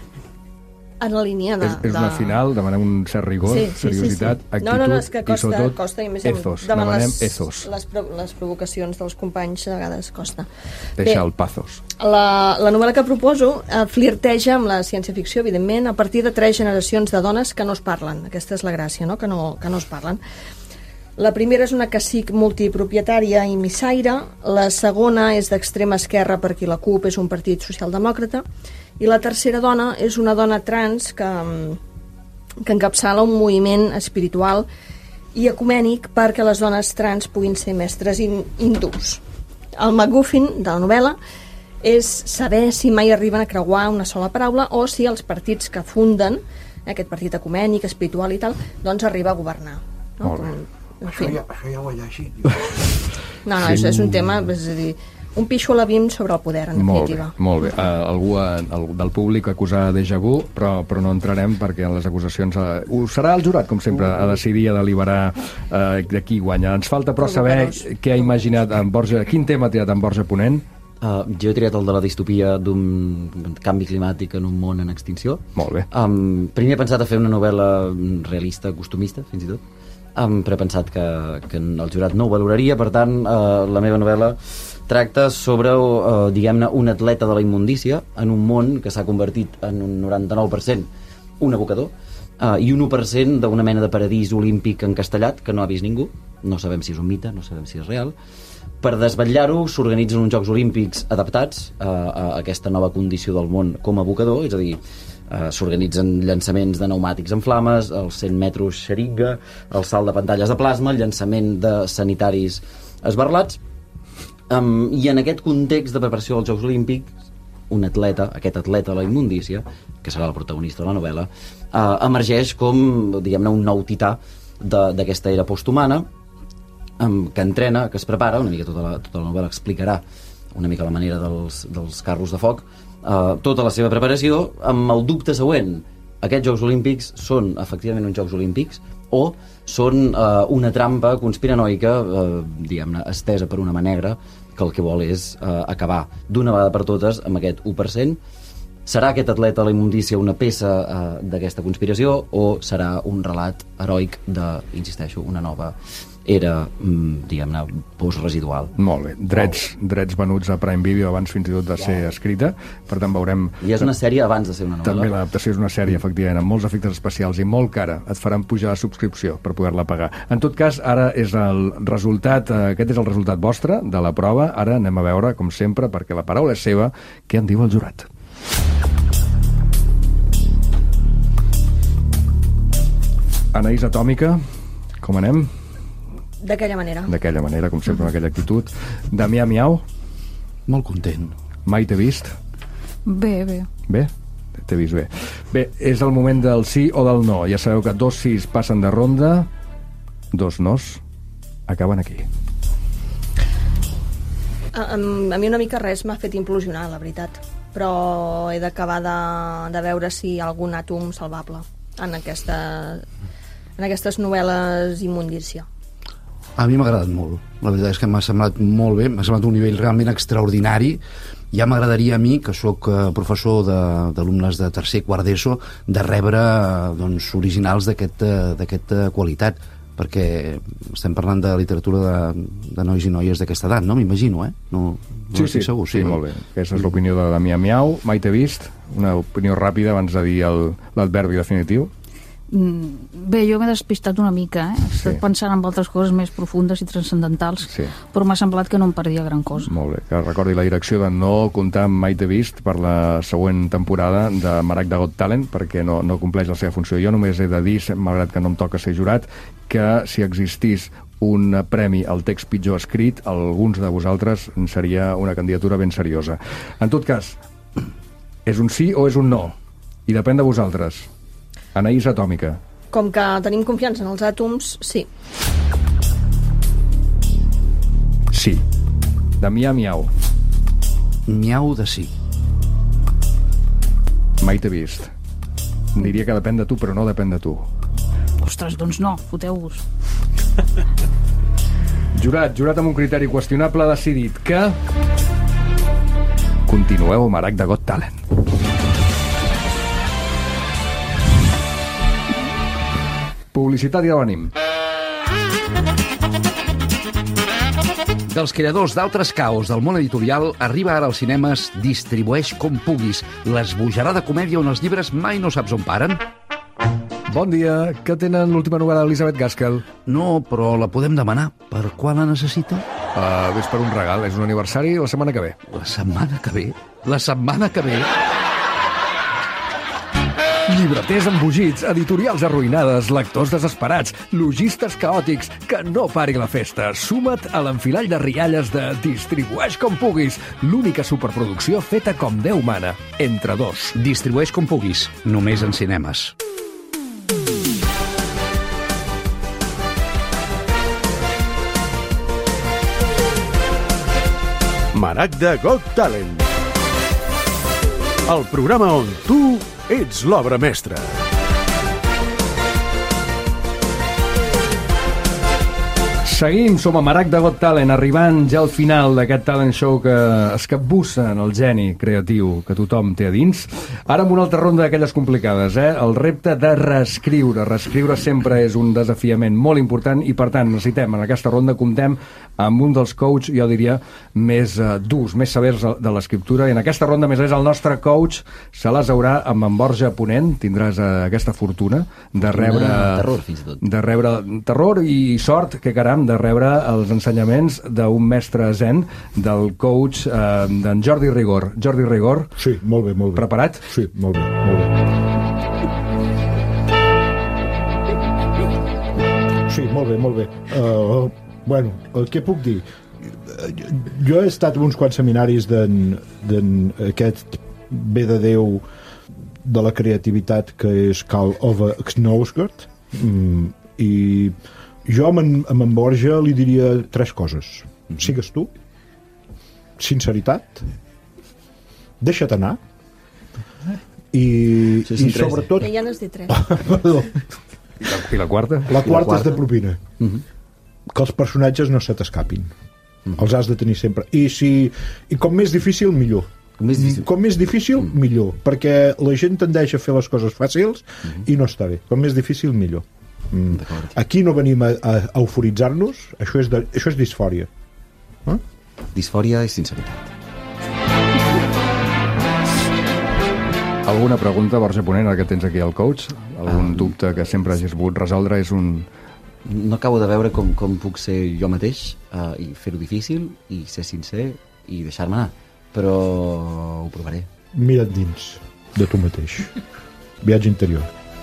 en la línia de... És una final, demanem un cert rigor, seriositat, actitud, no, és que costa, i sobretot costa, i més ethos, demanem ethos. Les provocacions dels companys a vegades costa. Deixa el pathos. La novel·la que proposo flirteja amb la ciència-ficció, evidentment, a partir de 3 generacions de dones que no es parlen. Aquesta és la gràcia, no? Que no es parlen. La primera és una cacic multipropietària i missaire, la segona és d'extrema esquerra perquè la CUP és un partit socialdemòcrata, i la tercera dona és una dona trans que encapçala un moviment espiritual i ecumènic perquè les dones trans puguin ser mestres hindús. El MacGuffin de la novel·la és saber si mai arriben a creuar una sola paraula o si els partits que funden, aquest partit ecumènic, espiritual i tal, doncs arriba a governar. No? Això ja ho he llegit. No, és un tema, és a dir, un pixo a l'Avim sobre el poder, en definitiva. Molt bé. Algú del públic acusar de déjà vu, però no entrarem perquè en les acusacions... Ho serà el jurat, com sempre, a decidir, a deliberar de qui guanya. Ens falta, però, saber què ha imaginat en Borja... Quin tema ha triat en Borja Ponent? Jo he triat el de la distopia d'un canvi climàtic en un món en extinció. Molt bé. Primer he pensat a fer una novel·la realista, costumista, fins i tot, però he pensat que el jurat no ho valoraria, per tant, la meva novel·la tracta sobre, diguem-ne, un atleta de la immundícia en un món que s'ha convertit en un 99% un abocador i un 1% d'una mena de paradís olímpic encastellat que no ha vist ningú, no sabem si és un mite, no sabem si és real. Per desvetllar-ho s'organitzen uns Jocs Olímpics adaptats a aquesta nova condició del món com a abocador, és a dir, s'organitzen llançaments de pneumàtics en flames, els 100 metres xeringa, el salt de pantalles de plasma, el llançament de sanitaris esberlats. I en aquest context de preparació dels Jocs Olímpics, aquest atleta de la immundícia, que serà el protagonista de la novel·la, emergeix com, diguem-ne, un nou tità d'aquesta era posthumana, que entrena, que es prepara, una mica tota la novel·la explicarà una mica la manera dels carros de foc, tota la seva preparació, amb el dubte següent: aquests Jocs Olímpics són efectivament uns Jocs Olímpics o són una trampa conspiranoica, diguem-ne, estesa per una mà negra, que el que vol és acabar d'una vegada per totes amb aquest 1%. Serà aquest atleta a la immundícia una peça d'aquesta conspiració o serà un relat heroic de, insisteixo, una nova era, diguem-ne, post-residual? Molt bé. Drets venuts a Prime Video abans fins i tot de ser escrita, per tant veurem... I és una sèrie abans de ser una novel·la. També l'adaptació és una sèrie, efectivament, amb molts efectes especials i molt cara. Et faran pujar la subscripció per poder-la pagar. En tot cas, ara és el resultat, aquest és el resultat vostre de la prova. Ara anem a veure, com sempre, perquè la paraula és seva, què en diu el jurat. Anaïs Atòmica, com anem? D'aquella manera. D'aquella manera, com sempre, amb aquella actitud. Damià Miau? Molt content. Mai t'he vist? Bé. Bé? T'he vist bé. Bé, és el moment del sí o del no. Ja sabeu que 2 sís passen de ronda, 2 nos acaben aquí. A mi una mica res m'ha fet implosionar, la veritat. Però he d'acabar de veure si hi ha algun àtom salvable en en aquestes novel·les immundícia? A mi m'ha agradat molt. La veritat és que m'ha semblat molt bé, m'ha semblat un nivell realment extraordinari. Ja m'agradaria a mi, que sóc professor d'alumnes de tercer i quart d'ESO, de rebre doncs, originals d'aquesta qualitat, perquè estem parlant de literatura de nois i noies d'aquesta edat, no? M'imagino, No estic segur. Sí, molt bé. Aquesta és l'opinió de Damià Miau. Maite Vist, una opinió ràpida abans de dir l'adverbi definitiu. Bé, jo m'he despistat una mica, He estat pensant en altres coses més profundes i transcendentals, però m'ha semblat que no em perdia gran cosa. Molt bé, que recordi la direcció de no comptar amb Maite Vist per la següent temporada de Marac de Got Talent, perquè no compleix la seva funció. Jo només he de dir, malgrat que no em toca ser jurat, que si existís un premi al text pitjor escrit, alguns de vosaltres seria una candidatura ben seriosa. En tot cas, és un sí o és un no? I depèn de vosaltres. Anaïs Atòmica. Com que tenim confiança en els àtoms, sí. Sí. Damià Miau. Miau de sí. Maite Vist. Diria que depèn de tu, però no depèn de tu. Ostres, doncs no, foteu-vos. Jurat amb un criteri qüestionable ha decidit que continueu a Marac de Got Talent. Publicitat i ja venim. Dels creadors d'altres caos del món editorial arriba ara als cinemes Distribueix com puguis, l'esbojarada comèdia on els llibres mai no saps on paren. Bon dia, que tenen l'última novel·la d'Elisabet Gaskell? No, però la podem demanar. Per quan la necessita? És per un regal, és un aniversari la setmana que ve. La setmana que ve? La setmana que ve? Llibreters embogits, editorials arruïnades, lectors desesperats, logistes caòtics, que no pari la festa. Suma't a l'enfilall de rialles de Distribueix com puguis, l'única superproducció feta com Déu mana, entre dos. Distribueix com puguis, només en cinemes. Marac de Got Talent. El programa on tu ets l'obra mestra. Seguim, som a Marac de Got Talent, arribant ja al final d'aquest talent show que es capbussa en el geni creatiu que tothom té a dins. Ara amb una altra ronda d'aquelles complicades, El repte de reescriure. Reescriure sempre és un desafiament molt important i, per tant, necessitem, en aquesta ronda, comptem amb un dels coach, jo diria, més durs, més severs de l'escriptura. I en aquesta ronda, més és el nostre coach, se les haurà amb en Borja Ponent. Tindràs aquesta fortuna de rebre... terror, fins i tot. De rebre terror i sort, que caram, de rebre els ensenyaments d'un mestre zen, del coach d'en Jordi Rigor. Jordi Rigor. Sí, molt bé, molt bé. Preparat? Sí, molt bé, molt bé. Sí, molt bé, molt bé. Bueno, què puc dir? Jo he estat a uns quants seminaris d'aquest bé de Déu de la creativitat que és Karl Ove Knausgård, i jo amb en Borja li diria 3 coses. Sigues tu, sinceritat, deixa't anar, i sobretot... Ja n'has dit 3. Perdó. I la quarta? La quarta és de propina. Que els personatges no se t'escapin. Els has de tenir sempre. I com més difícil, millor. Com més difícil, millor. Perquè la gent tendeix a fer les coses fàcils i no està bé. Com més difícil, millor. Aquí no venim a euforitzar-nos. Això és disfòria. Disfòria i sinceritat. Alguna pregunta, Borja Ponent, que tens aquí al coach? Algun dubte que sempre hagis volgut resoldre? No acabo de veure com puc ser jo mateix i fer-ho difícil i ser sincer i deixar-me anar, però ho provaré. Mira't dins de tu mateix. Viatge interior.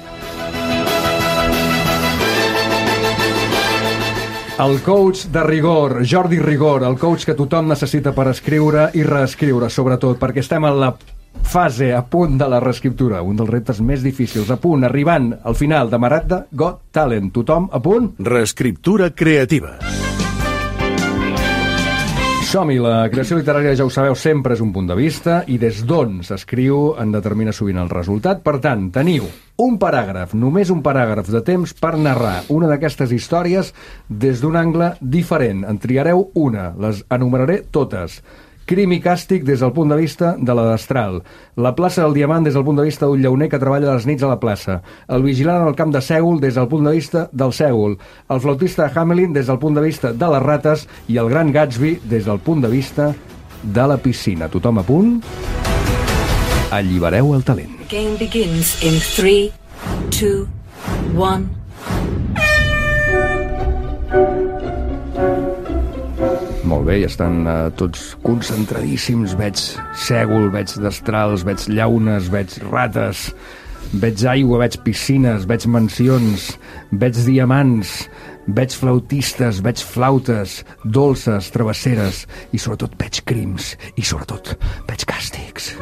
El coach de rigor, Jordi Rigor, el coach que tothom necessita per escriure i reescriure, sobretot, perquè estem en la fase, a punt de la reescriptura, un dels reptes més difícils, a punt, arribant al final de Marac de Got Talent. Tothom a punt? Reescriptura creativa. Som-hi, la creació literària, ja ho sabeu, sempre és un punt de vista i des d'on s'escriu en determina sovint el resultat. Per tant, teniu un paràgraf, només un paràgraf de temps per narrar una d'aquestes històries des d'un angle diferent. En triareu una, les enumeraré totes. Crim i càstig des del punt de vista de la destral. La plaça del Diamant des del punt de vista d'un llauner que treballa les nits a la plaça. El vigilant en el camp de sègol des del punt de vista del sègol. El flautista de Hamelin des del punt de vista de les rates i el gran Gatsby des del punt de vista de la piscina. Tothom a punt? Allibereu el talent. The game begins in 3, 2, 1. Molt bé, ja estan tots concentradíssims. Veig sègol, veig destrals, veig llaunes, veig rates, veig aigua, veig piscines, veig mansions, veig diamants, veig flautistes, veig flautes, dolces, travesseres i sobretot veig crims i sobretot veig càstigs.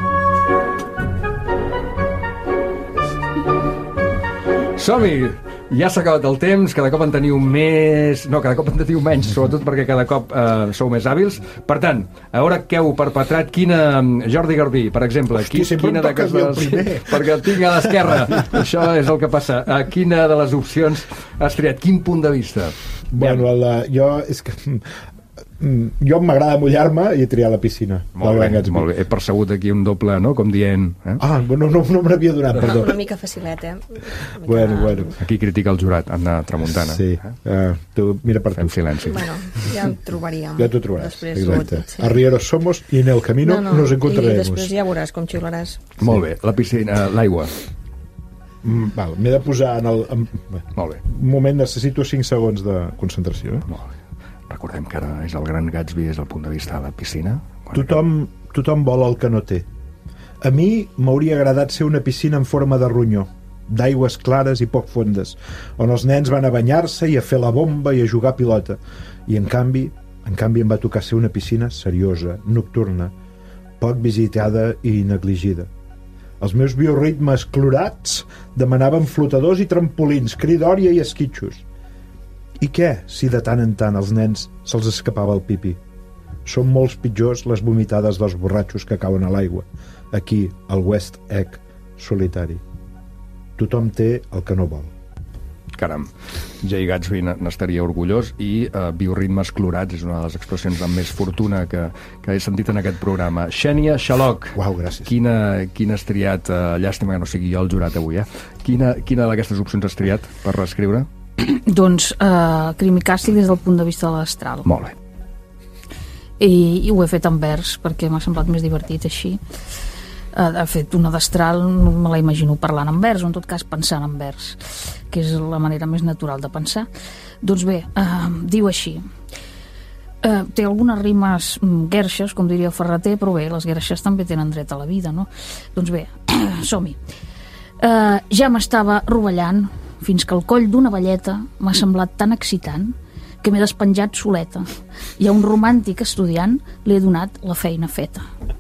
Som-hi! Ja s'ha acabat el temps, cada cop en teniu més... No, cada cop en teniu menys, sobretot perquè cada cop sou més hàbils. Per tant, a veure què heu perpetrat, quina... Jordi Garbí, per exemple. Hòstia, sempre em toca dir el primer. Perquè el tinc a l'esquerra. Això és el que passa. Quina de les opcions has triat? Quin punt de vista? Bueno, jo... És que... Jo m'agrada mullar-me i triar la piscina. Molt bé. He percebut aquí un doble, no?, com dient... Ah, no me n'havia donat, perdó. Una mica facilet, Bueno. Aquí critica el jurat, Anna Tramuntana. Sí, tu, mira per tu. Fem silenci. Bueno, ja ho trobaríem. Ja t'ho trobaràs, exacte. Sí. Arrieros somos y en el camino nos encontraremos. I després ja veuràs com xiularàs. Molt bé, la piscina, l'aigua. Val, m'he de posar en el... Molt bé. Un moment, necessito 5 segons de concentració. Molt bé. Recordem que ara és el gran Gatsby des del punt de vista de la piscina. Tothom vol el que no té. A mi m'hauria agradat ser una piscina en forma de ronyó, d'aigües clares i poc fondes, on els nens van a banyar-se i a fer la bomba i a jugar a pilota. I en canvi em va tocar ser una piscina seriosa, nocturna, poc visitada i negligida. Els meus bioritmes clorats demanaven flotadors i trampolins, cridòria i esquitxos. I què, si de tant en tant als nens se'ls escapava el pipi? Són molts pitjors les vomitades dels borratxos que cauen a l'aigua, aquí, al West Egg solitari. Tothom té el que no vol. Caram, Jay Gatsby n'estaria orgullós i bioritmes clorats és una de les expressions amb més fortuna que he sentit en aquest programa. Xènia Xaloc. Uau, gràcies. Quina has triat? Llàstima que no sigui jo el jurat avui, Quina d'aquestes opcions has triat per reescriure? Doncs crim i càstig des del punt de vista de l'astral. Molt bé. I ho he fet en vers perquè m'ha semblat més divertit així. De fet, una destral me la imagino parlant en vers, o en tot cas pensant en vers, que és la manera més natural de pensar. Doncs bé, diu així. Té algunes rimes guerxes, com diria el Ferreter, però bé, les guerxes també tenen dret a la vida, no? Doncs bé, som-hi. Ja m'estava rovellant fins que el coll d'una velleta m'ha semblat tan excitant que m'he despenjat soleta i a un romàntic estudiant li he donat la feina feta.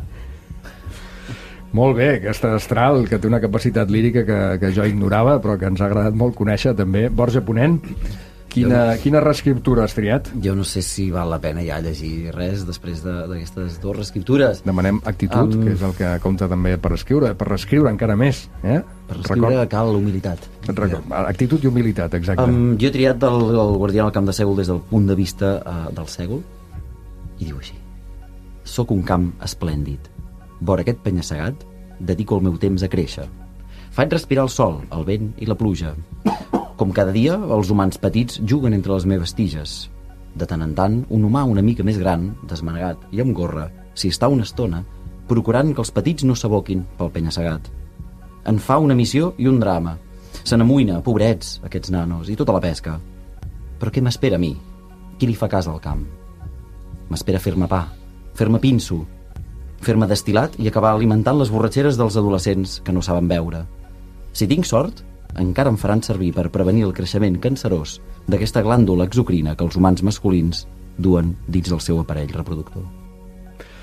Molt bé, aquesta destral que té una capacitat lírica que jo ignorava però que ens ha agradat molt conèixer també. Borja Ponent, quina reescriptura has triat? Jo no sé si val la pena ja llegir res després d'aquestes dues reescriptures. Demanem actitud, que és el que compta també per reescriure encara més. Per reescriure cal humilitat. Actitud i humilitat, exacte. Jo he triat el guardià al camp de sègol des del punt de vista del sègol i diu així: soc un camp esplèndid. Vora aquest penya-segat dedico el meu temps a créixer. Faig respirar el sol, el vent i la pluja. Com cada dia, els humans petits juguen entre les meves tiges. De tant en tant, un humà una mica més gran, desmanegat i amb gorra, s'hi està una estona, procurant que els petits no s'aboquin pel penya-segat. En fa una missió i un drama. Se n'amoïna, pobrets, aquests nanos, i tota la pesca. Però què m'espera a mi? Qui li fa cas al camp? M'espera fer-me pa, fer-me pinso, fer-me destil·lat i acabar alimentant les borratxeres dels adolescents que no saben beure. Si tinc sort, encara em faran servir per prevenir el creixement cancerós d'aquesta glàndula exocrina que els humans masculins duen dins del seu aparell reproductor.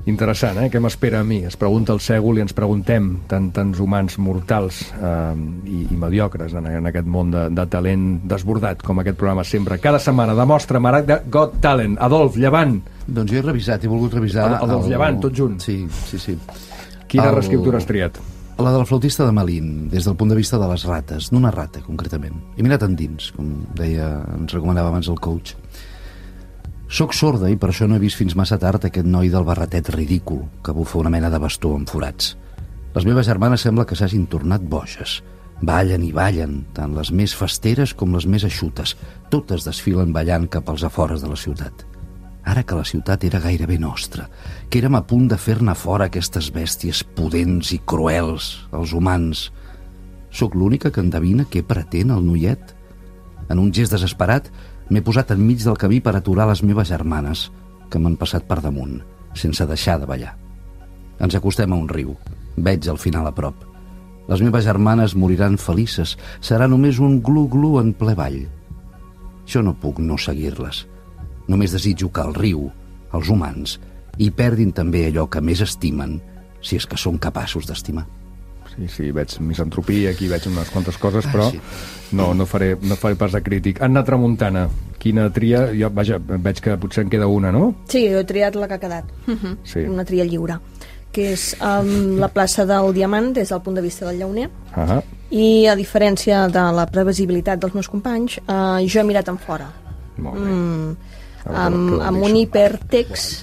Interessant, Què m'espera a mi? Es pregunta el Sègol i ens preguntem, tants humans mortals i mediocres en aquest món de talent desbordat, com aquest programa sempre. Cada setmana demostra Maragda Got Talent. Adolf, Llevant. Doncs jo he volgut revisar... Adolf Llevant, tot junt. Sí. Quina reescriptura has triat? La del flautista de Malín, des del punt de vista de les rates, d'una rata, concretament. He mirat endins, com deia, ens recomanava abans el coach. Soc sorda i per això no he vist fins massa tard aquest noi del barretet ridícul que bufa una mena de bastó amb forats. Les meves germanes sembla que s'hagin tornat boges. Ballen i ballen, tant les més festeres com les més eixutes. Totes desfilen ballant cap als afores de la ciutat. Ara que la ciutat era gairebé nostra, que érem a punt de fer-ne fora aquestes bèsties pudents i cruels, els humans. Sóc l'única que endevina què pretén el noiet? En un gest desesperat, m'he posat enmig del camí per aturar les meves germanes, que m'han passat per damunt, sense deixar de ballar. Ens acostem a un riu. Veig el final a prop. Les meves germanes moriran felices. Serà només un glu-glu en ple ball. Jo no puc no seguir-les. Només desitjo que el riu, els humans, hi perdin també allò que més estimen, si és que són capaços d'estimar. Sí, veig misantropia, aquí veig unes quantes coses, però no faré pas de crític. Anna Tramuntana, quina tria? Jo, vaja, veig que potser en queda una, no? Sí, jo he triat la que ha quedat. Sí. Una tria lliure, que és la plaça del Diamant des del punt de vista del llauner. I a diferència de la previsibilitat dels meus companys, jo he mirat en fora. Molt bé. Amb un hipertext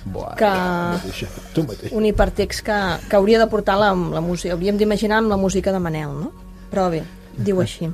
que hauria de portar la música, hauríem d'imaginar amb la música de Manel, no? Però bé, diu així: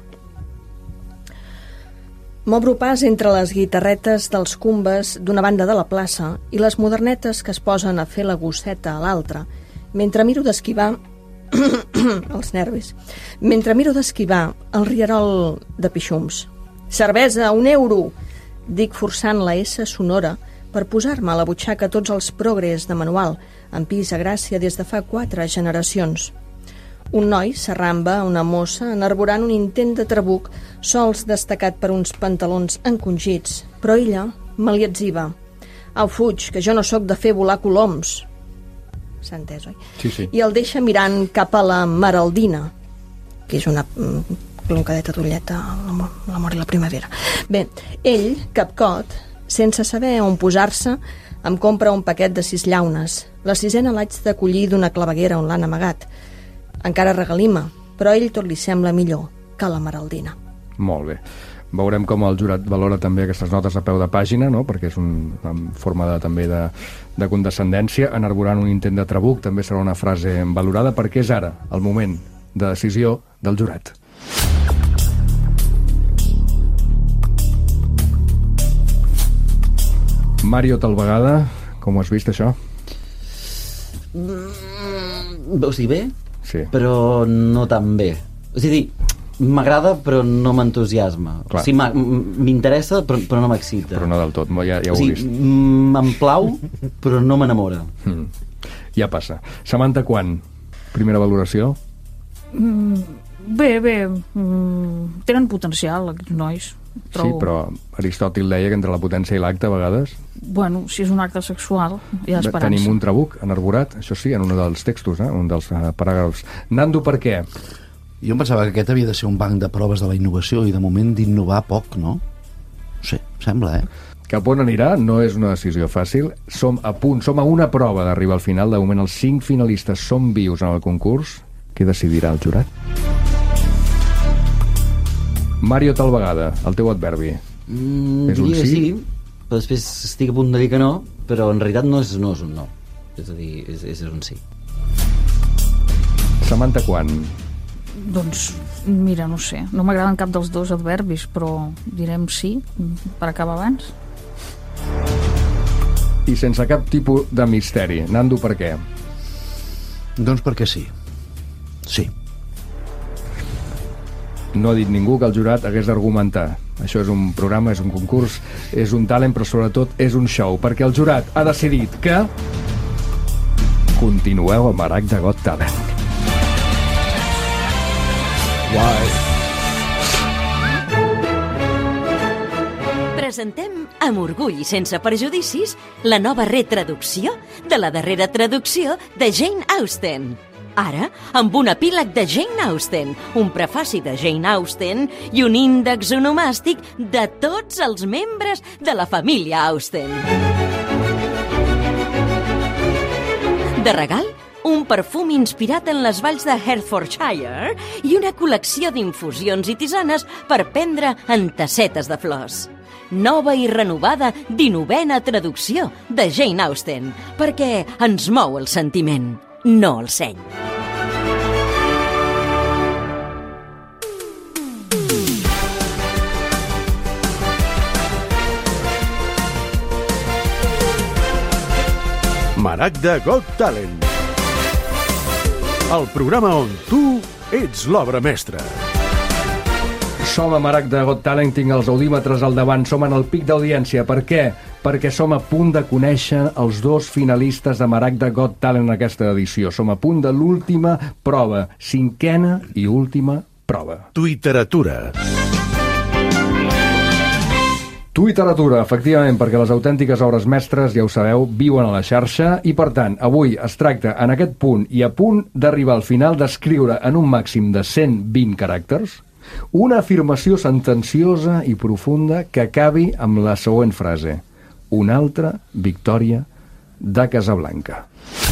m'obro pas entre les guitarretes dels cumbes d'una banda de la plaça i les modernetes que es posen a fer la gosseta a l'altra, mentre miro d'esquivar els nervis, mentre miro d'esquivar el rierol de pixums. Cervesa, €1! Dic forçant la S sonora per posar-me a la butxaca tots els progres de manual, en pis a Gràcia des de fa 4 generacions. Un noi s'arramba a una mossa enarborant un intent de trabuc sols destacat per uns pantalons encongits, però ella me li etziba: au, fuig, que jo no sóc de fer volar coloms. S'ha entès, oi? Sí. I el deixa mirant cap a la Maraldina, que és una cloncadeta d'ulleta, l'amor i la primavera. Bé, ell, capcot, sense saber on posar-se, em compra un paquet de 6 llaunes. La 6a l'haig de collir d'una claveguera on l'han amagat. Encara regalima, però a ell tot li sembla millor que la Maraldina. Molt bé. Veurem com el jurat valora també aquestes notes a peu de pàgina, no? Perquè és una forma també de condescendència. Enarborant un intent de trabuc també serà una frase valorada, perquè és ara el moment de decisió del jurat. Mario, tal vegada, com ho has vist, això? O sigui, bé, sí, però no tan bé. És a dir, m'agrada però no m'entusiasma. O sigui, m'interessa però no m'excita. Però no del tot, ja ho he vist. Em plau però no m'enamora. Ja passa. Samantha, quan? Primera valoració? Bé, tenen potencial aquests nois, trobo. Sí, però Aristòtil deia que entre la potència i l'acte a vegades... Bueno, si és un acte sexual, hi ha esperança. Tenim un trabuc enarborat, això sí, en un dels textos, un dels paràgrafs. Nando, per què? Jo em pensava que aquest havia de ser un banc de proves de la innovació i de moment d'innovar poc, no? No sé, sembla, Cap on anirà no és una decisió fàcil. Som a punt, som a una prova d'arribar al final. De moment els 5 finalistes són vius en el concurs. Què decidirà el jurat? Mario, tal vegada, el teu adverbi. És un sí? Però després estic a punt de dir que no, però en realitat no és un no. És a dir, és un sí. Samantha, quan? Doncs, mira, no sé. No m'agraden cap dels dos adverbis, però direm sí, per acabar abans. I sense cap tipus de misteri. Nando, per què? Doncs perquè sí. Sí. No ha dit ningú que el jurat hagués d'argumentar. Això és un programa, és un concurs, és un talent, però sobretot és un show, perquè el jurat ha decidit que continueu amb Maragda Got Talent. Uai. presentem amb orgull i sense perjudicis la nova retraducció de la darrera traducció de Jane Austen. Ara, amb un epíleg de Jane Austen, un prefaci de Jane Austen i un índex onomàstic de tots els membres de la família Austen. De regal, un perfum inspirat en les valls de Hertfordshire i una col·lecció d'infusions i tisanes per prendre en tassetes de flors. Nova i renovada 19a traducció de Jane Austen, perquè ens mou el sentiment, no el seny. Maragda Got Talent. El programa on tu ets l'obra mestra. Som a Maragda Got Talent, tinc els audímetres al davant, som en el pic d'audiència. Per què? Perquè som a punt de conèixer els 2 finalistes de Maragda Got Talent en aquesta edició. Som a punt de l'última prova, 5a i última prova. Twitteratura. Twitteratura, efectivament, perquè les autèntiques obres mestres, ja ho sabeu, viuen a la xarxa i, per tant, avui es tracta, en aquest punt i a punt d'arribar al final, d'escriure en un màxim de 120 caràcters una afirmació sentenciosa i profunda que acabi amb la següent frase: una altra victòria de Casablanca.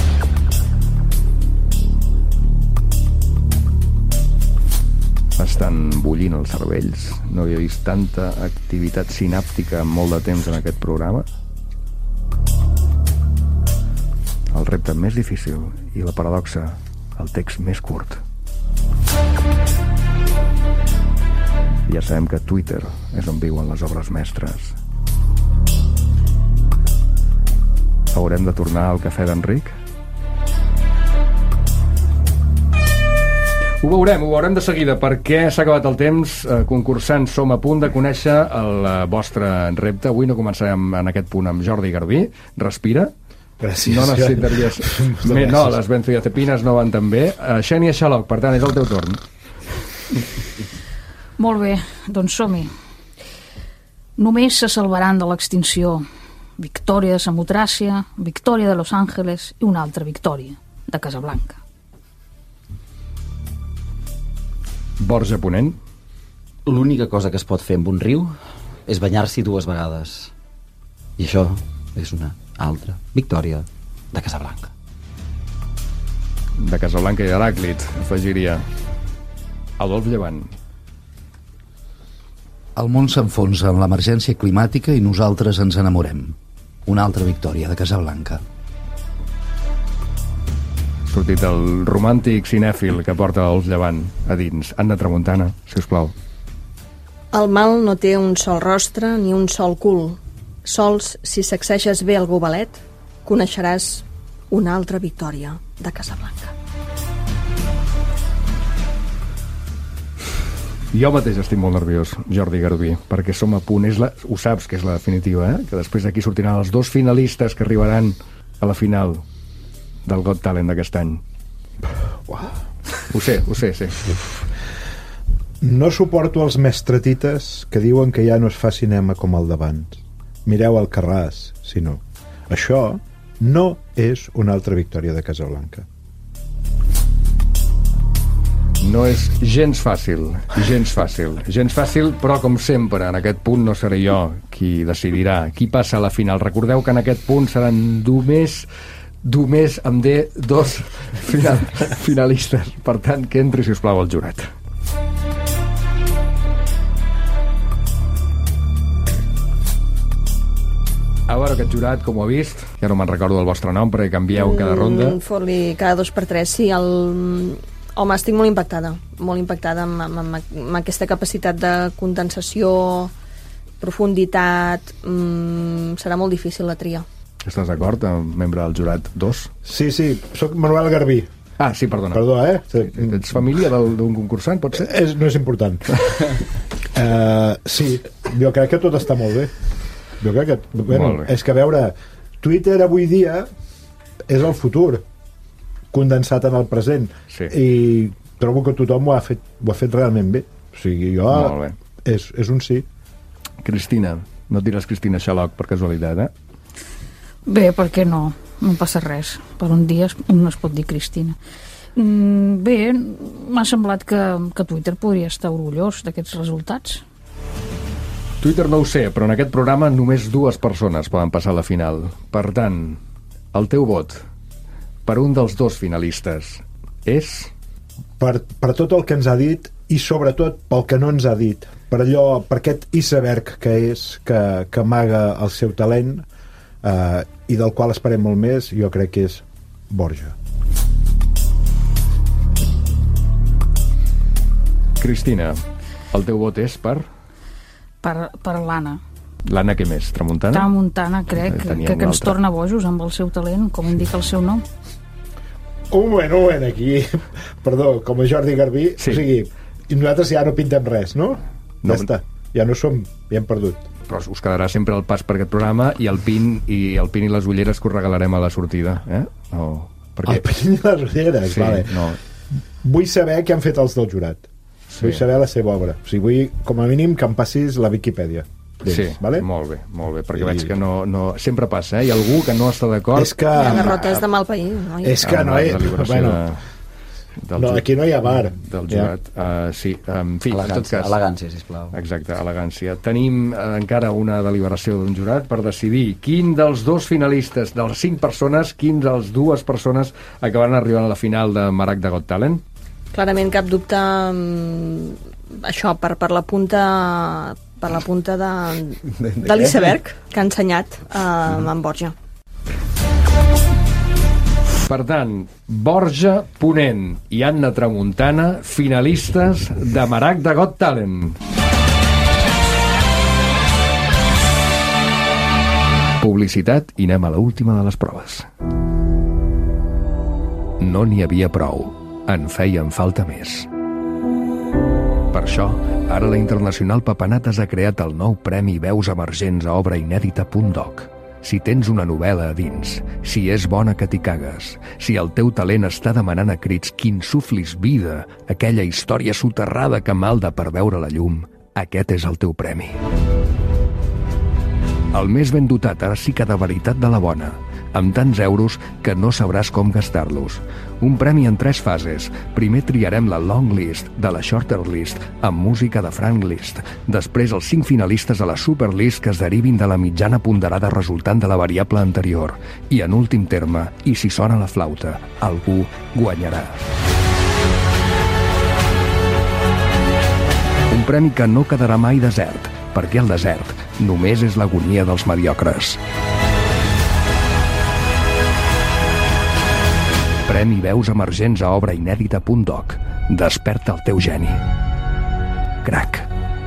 Estan bullint els cervells. No havia vist tanta activitat sinàptica en molt de temps en aquest programa. El repte més difícil i la paradoxa, el text més curt. Ja sabem que Twitter és on viuen les obres mestres. Haurem de tornar al cafè d'Enric? Ho veurem de seguida, perquè s'ha acabat el temps. Concursants, som a punt de conèixer el vostre repte. Avui no començarem en aquest punt amb Jordi Garbí. Respira. Gràcies. No necessitaries... No, les benzodiazepines no van tan bé. Xènia Xaloc, per tant, és el teu torn. Molt bé, doncs som-hi. Només se salvaran de l'extinció victòria de Samotràcia, victòria de Los Angeles i una altra victòria de Casablanca. Borja Ponent. L'única cosa que es pot fer amb un riu és banyar-s'hi 2 vegades. I això és una altra victòria de Casablanca. De Casablanca i Heràclit, afegiria. Adolf Llevant. El món s'enfonsa en l'emergència climàtica i nosaltres ens enamorem. Una altra victòria de Casablanca. Sortit el romàntic cinèfil que porta Adolf Llevant a dins. Anna Tramuntana, si us plau. El mal no té un sol rostre ni un sol cul. Sols, si sacseixes bé el gobelet, coneixeràs una altra victòria de Casablanca. Jo mateix estic molt nerviós, Jordi Garbí, perquè som a punt. Ho saps que és la definitiva, que després d'aquí sortiran els 2 finalistes que arribaran a la final del Got Talent d'aquest any. Uah. Ho sé, sí. No suporto els mestretites que diuen que ja no es fa cinema com el d'abans. Mireu Alcarràs, si no. Això no és una altra victòria de Casablanca. No és gens fàcil, però com sempre, en aquest punt no seré jo qui decidirà qui passa a la final. Recordeu que en aquest punt seran només amb 2 finalistes. Per tant, que entri, si us plau, el jurat. A veure, aquest jurat, com ho ha vist? Ja no me'n recordo del vostre nom, perquè canvieu en cada ronda. Fot-li cada 2x3, sí. Home, estic molt impactada amb aquesta capacitat de condensació, profunditat. Serà molt difícil la tria. Estàs d'acord, membre del jurat 2? Sí, soc Manuel Garbí. Ah, sí, perdona. Perdó, Ets família d'un concursant, pot ser? No és important. Sí, jo crec que tot està molt bé. Jo crec que... Bueno, és que, a veure, Twitter avui dia és el futur condensat en el present. Sí. I trobo que tothom ho ha fet realment bé. O sigui, jo... Molt bé. És un sí. Cristina. No et diràs Cristina Xaloc per casualitat, eh? Bé, per què no? No passa res. Per un dia no es pot dir Cristina. Bé, m'ha semblat que Twitter podria estar orgullós d'aquests resultats. Twitter no ho sé, però en aquest programa només 2 persones poden passar a la final. Per tant, el teu vot per un dels 2 finalistes és... Per tot el que ens ha dit i sobretot pel que no ens ha dit, per aquest iceberg que és, que amaga el seu talent i del qual esperem molt més, jo crec que és Borja. Cristina, el teu vot és per? Per l'Anna. L'Anna què més? Tramuntana? Tramuntana, crec, que ens torna bojos amb el seu talent, com indica el seu nom. Un moment, aquí. Perdó, com a Jordi Garbí, sí. O sigui, nosaltres ja no pintem res, no? Ja està, ja no som, ja hem perdut. Però us quedarà sempre el pas per aquest programa i el pin i les ulleres que us regalarem a la sortida, eh? No, perquè... El pin i les ulleres, sí, vale. No. Vull saber què han fet els del jurat. Sí. Vull saber la seva obra. O sigui, vull, com a mínim, que em passis la Viquipèdia. Sí, vale? molt bé, perquè veig que no sempre passa, Hi ha algú que no està d'acord. És que... Hi ha derrotes de mal país, no? És que no hi ha... Bueno, no, aquí no hi ha bar. Del jurat. Sí, en fi, en tot cas... Elegància, sisplau. Exacte, elegància. Tenim encara una deliberació d'un jurat per decidir quin dels 2 finalistes, de les 5 persones, quin dels 2 persones acabaran arribant a la final de Maragda Got Talent. Clarament cap dubte això, per la punta de l'iceberg que ha ensenyat en Borja. Per tant, Borja Ponent i Anna Tramuntana, finalistes de Maragda Got Talent. Publicitat i anem a l'última de les proves. No n'hi havia prou. En feien falta més. Per això, ara la Internacional Papenates ha creat el nou Premi Veus Emergents a obra inèdita.doc. Si tens una novel·la a dins, si és bona que t'hi cagues, si el teu talent està demanant a crits que insuflis vida, aquella història soterrada que malda per veure la llum, aquest és el teu premi. El més ben dotat ara sí que de veritat de la bona, amb tants euros que no sabràs com gastar-los. Un premi en 3 fases. Primer triarem la long list de la shorter list amb música de Frank Liszt. Després els 5 finalistes a la super list que es derivin de la mitjana ponderada resultant de la variable anterior. I en últim terme, i si sona la flauta, algú guanyarà. Un premi que no quedarà mai desert, perquè el desert només és l'agonia dels mediocres. Premi Veus Emergents a obra inèdita.doc. Desperta el teu geni. Crac.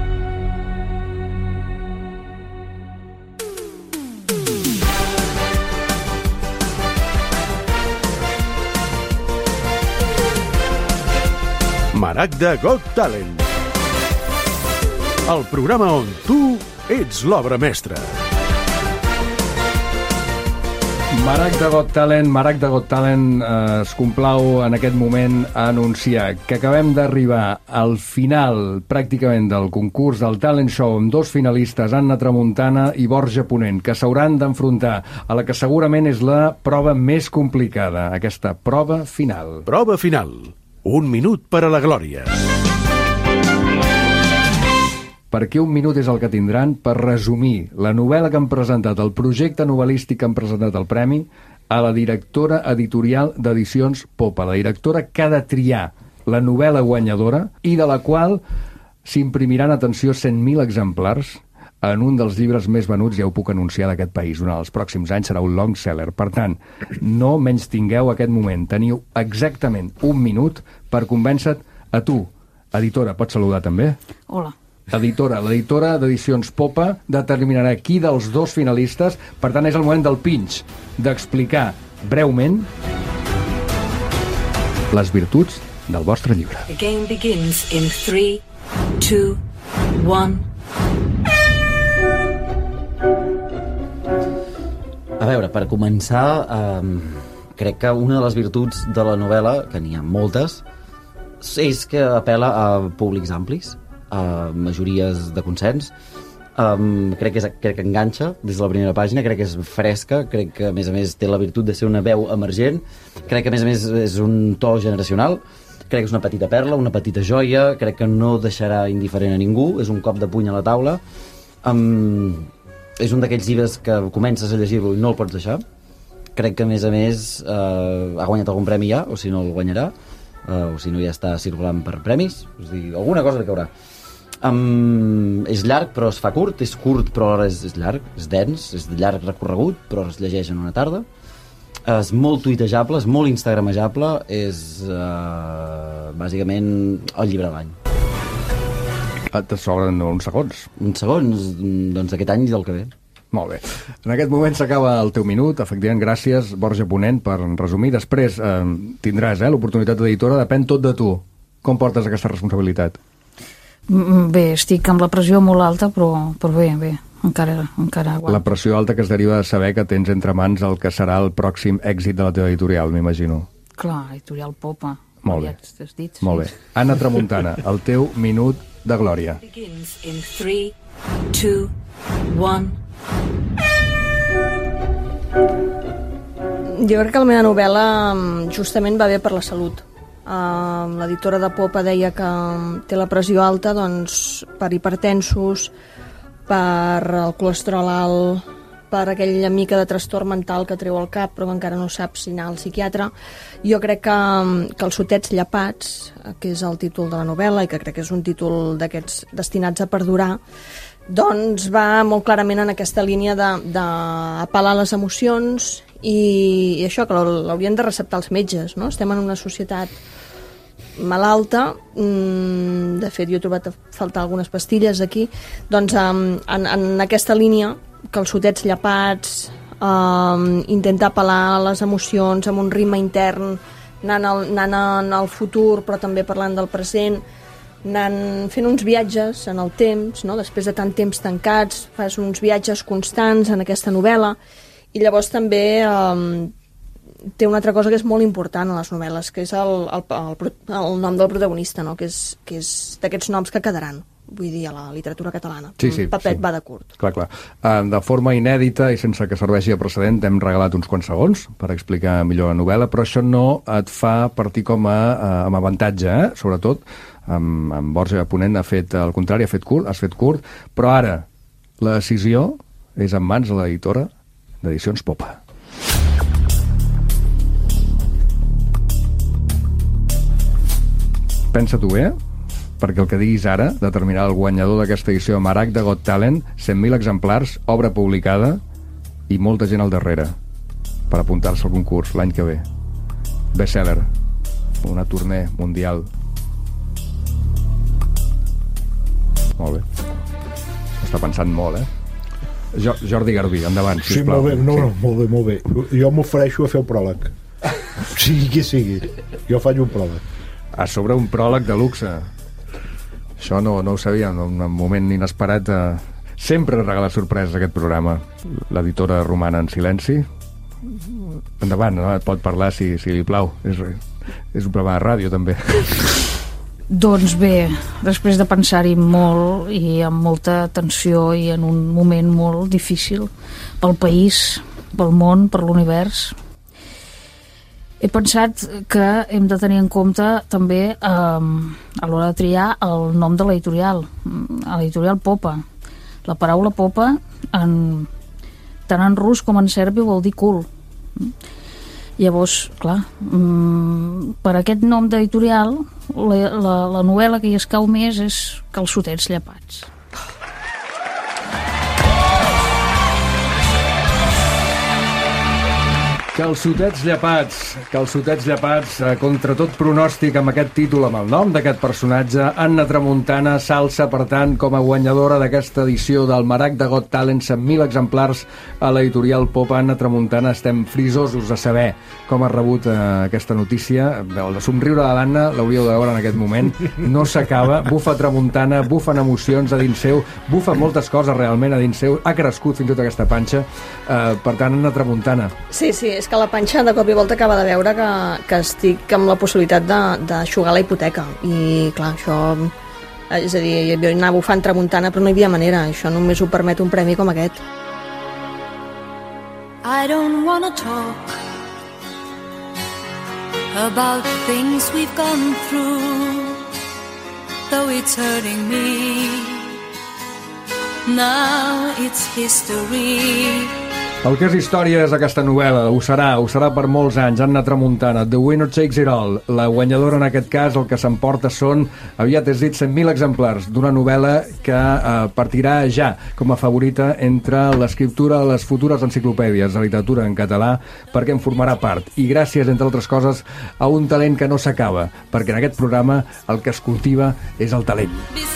Maragda Got Talent. El programa on tu ets l'obra mestra. Maragda Got Talent es complau en aquest moment a anunciar que acabem d'arribar al final pràcticament del concurs del Talent Show amb 2 finalistes, Anna Tramuntana i Borja Ponent, que s'hauran d'enfrontar a la que segurament és la prova més complicada, aquesta prova final. Prova final. 1 minut per a la glòria. Perquè 1 minut és el que tindran per resumir la novel·la que han presentat, el projecte novel·lístic que han presentat el premi, a la directora editorial d'Edicions Popa, la directora que ha de triar la novel·la guanyadora i de la qual s'imprimiran, atenció, 100.000 exemplars en un dels llibres més venuts, ja ho puc anunciar, d'aquest país. Durant els pròxims anys serà un long seller. Per tant, no menystingueu aquest moment. Teniu exactament 1 minut per convèncer a tu. Editora, pots saludar també? Hola. L'editora d'Edicions Popa determinarà qui dels 2 finalistes. Per tant, és el moment del pinch, d'explicar breument les virtuts del vostre llibre. The game begins in 3, 2, 1. A veure, per començar, crec que una de les virtuts de la novel·la, que n'hi ha moltes, és que apel·la a públics amplis, a majories de consens, crec que enganxa des de la primera pàgina, crec que és fresca, crec que a més té la virtut de ser una veu emergent, crec que a més és un to generacional, crec que és una petita perla, una petita joia, crec que no deixarà indiferent a ningú, és un cop de puny a la taula, és un d'aquells llibres que comences a llegir-lo i no el pots deixar. Crec que a més ha guanyat algun premi ja, o si no el guanyarà, o si no ja està circulant per premis, és a dir, alguna cosa li caurà. És llarg però es fa curt, és curt però alhora és llarg, és dens, és de llarg recorregut però es llegeix en una tarda, és molt tuitejable, és molt instagramejable, és bàsicament el llibre de l'any. Et sobren uns segons. Uns segons, doncs d'aquest any i del que ve. Molt bé. En aquest moment s'acaba el teu minut. Efectivament, gràcies, Borja Ponent, per resumir. Després tindràs l'oportunitat d'editora, depèn tot de tu. Com portes aquesta responsabilitat? Bé, estic amb la pressió molt alta, però bé, encara aguanto. La pressió alta que es deriva de saber que tens entre mans el que serà el pròxim èxit de la teva editorial, m'imagino. Clar, editorial Popa. Molt bé. Ja t'has dit, molt bé. Anna Tramuntana, el teu minut de glòria. Begins in 3, 2, 1. Jo crec que la meva novel·la justament va bé per la salut. L'editora de Popa deia que té la pressió alta doncs, per hipertensos, per el colesterol alt, per aquella mica de trastorn mental que treu al cap però que encara no sap si anar al psiquiatre. Jo crec que els sotets llapats, que és el títol de la novel·la i que crec que és un títol d'aquests destinats a perdurar, doncs va molt clarament en aquesta línia d'apel·lar les emocions i això, que l'haurien de receptar els metges, no? Estem en una societat malalta, de fet jo he trobat a faltar algunes pastilles aquí, doncs en aquesta línia que els sotets llapats, intentar apel·lar a les emocions amb un ritme intern, anant al futur però també parlant del present, anant fent uns viatges en el temps, no? Després de tant temps tancats fas uns viatges constants en aquesta novel·la i llavors també té una altra cosa que és molt important a les novel·les, que és el nom del protagonista, no? que és d'aquests noms que quedaran, vull dir, a la literatura catalana. Sí, Papet va de curt. Clar. De forma inèdita i sense que serveixi de precedent t'hem regalat uns quants segons per explicar millor la novel·la, però això no et fa partir com amb avantatge, sobretot amb Borja Ponent ha fet el contrari, has fet curt, però ara la decisió és en mans de l'editora d'Edicions Popa. Pensa-t'ho bé, perquè el que diguis ara determinarà el guanyador d'aquesta edició de Maragda Got Talent, 100.000 exemplars, obra publicada i molta gent al darrere per apuntar-se al concurs l'any que ve. Bestseller, una tournée mundial. Molt bé. Està pensant molt, Jordi Garbí, endavant, sisplau. Sí, molt bé. Jo m'ofereixo a fer el pròleg. Sigui qui sigui. Jo faig un pròleg. A sobre un pròleg de luxe. Això no ho sabia, en un moment inesperat. Sempre regala sorpreses aquest programa. L'editora romana en silenci. Endavant, no? Et pot parlar si li plau. És un programa de ràdio, també. Doncs bé, després de pensar-hi molt i amb molta tensió i en un moment molt difícil pel país, pel món, per l'univers, he pensat que hem de tenir en compte també a l'hora de triar el nom de l'editorial, l'editorial Popa. La paraula Popa tant en rus com en serbi vol dir cul. Llavors, clar, per aquest nom d'editorial, la novel·la que hi escau més és Calçotets llapats. Calçotets llapats, contra tot pronòstic amb aquest títol, amb el nom d'aquest personatge. Anna Tramuntana s'alça, per tant, com a guanyadora d'aquesta edició del Maragda Got Talent, 100.000 exemplars a l'editorial Popa. Anna Tramuntana, estem frisosos de saber com ha rebut aquesta notícia. El somriure de l'Anna l'hauríeu de veure en aquest moment. No s'acaba, bufa Tramuntana, bufen emocions a dins seu, bufa moltes coses realment a dins seu. Ha crescut fins i tot aquesta panxa. Per tant, Anna Tramuntana. Sí, és que la panxa de cop i volta acaba de veure que estic amb la possibilitat d'aixugar la hipoteca i clar, això És a dir, jo anava bufant tramuntana, però no hi havia manera. Això només ho permet un premi com aquest. I don't wanna talk about things we've gone through, though it's hurting me. Now it's history. El que és història és aquesta novel·la, ho serà per molts anys. Anna Tramuntana, The Winner Takes It All. La guanyadora en aquest cas, el que s'emporta són, aviat has dit, 100.000 exemplars d'una novel·la que partirà ja com a favorita entre l'escriptura de les futures enciclopèdies de literatura en català, perquè en formarà part. I gràcies, entre altres coses, a un talent que no s'acaba, perquè en aquest programa el que es cultiva és el talent.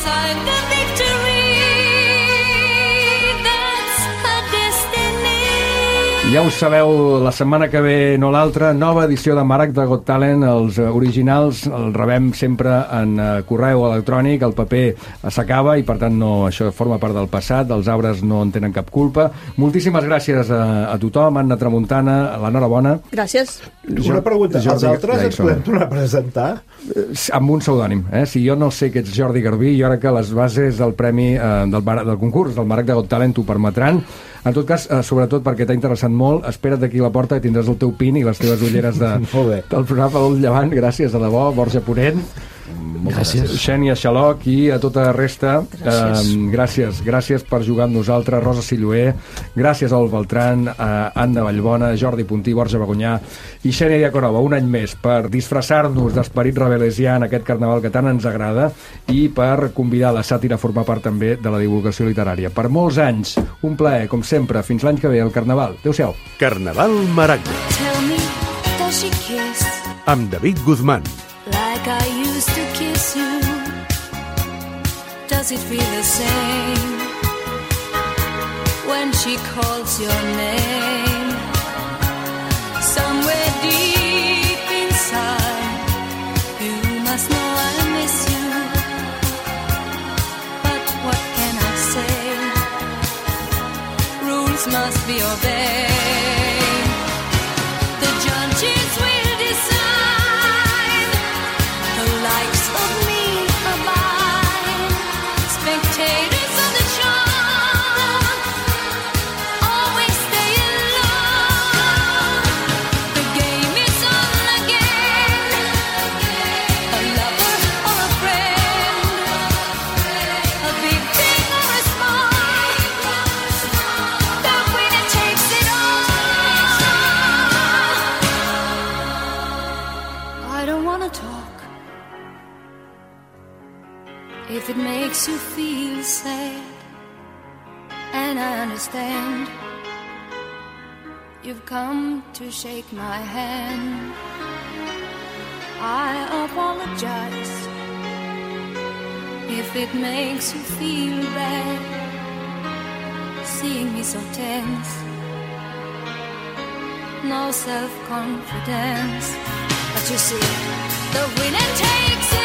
Ja ho sabeu, la setmana que ve, no l'altra, nova edició de Maragda Got Talent. Els originals els rebem sempre en correu electrònic, el paper s'acaba i per tant no, això forma part del passat, els arbres no en tenen cap culpa. Moltíssimes gràcies a tothom, Anna Tramuntana, l'enhorabona. Gràcies. Una pregunta, els altres ens podem tornar a presentar? Amb un pseudònim, Si jo no sé que ets Jordi Garbí, jo crec que les bases del premi del concurs del Maragda Got Talent t'ho permetran. En tot cas, sobretot perquè t'ha interessat molt, espera't d'aquí a la porta que tindràs el teu pin i les teves ulleres del programa del Llevant. Gràcies, de debò, Borja Ponent. Gràcies. Xènia Xaloc i a tota la resta. Gràcies per jugar amb nosaltres. Rosa Silloé, gràcies a Ol Beltran, a Anna Vallbona, Jordi Puntí, Borja Bagonyà i Xènia Diaconova, un any més per disfressar-nos d'esperit rebel·lesià en aquest carnaval que tant ens agrada i per convidar la sàtira a formar part també de la divulgació literària. Per molts anys, un plaer, com sempre, fins l'any que ve al Carnaval. Adéu-siau. Carnaval Maragda. Tell me, does she kiss Amb David Guzmán. like I used to kiss you? Does it feel the same when she calls your name? Somewhere deep inside, you must know I miss you. But what can I say? Rules must be obeyed. The judges will decide. The likes of me are mine. Spectators of the show always stay alone. The game is on again. A lover or a friend, a big thing or a small, the winner takes it all. I don't wanna talk if it makes you feel sad, and I understand. You've come to shake my hand. I apologize if it makes you feel bad, seeing me so tense, no self-confidence. But you see, the winner takes it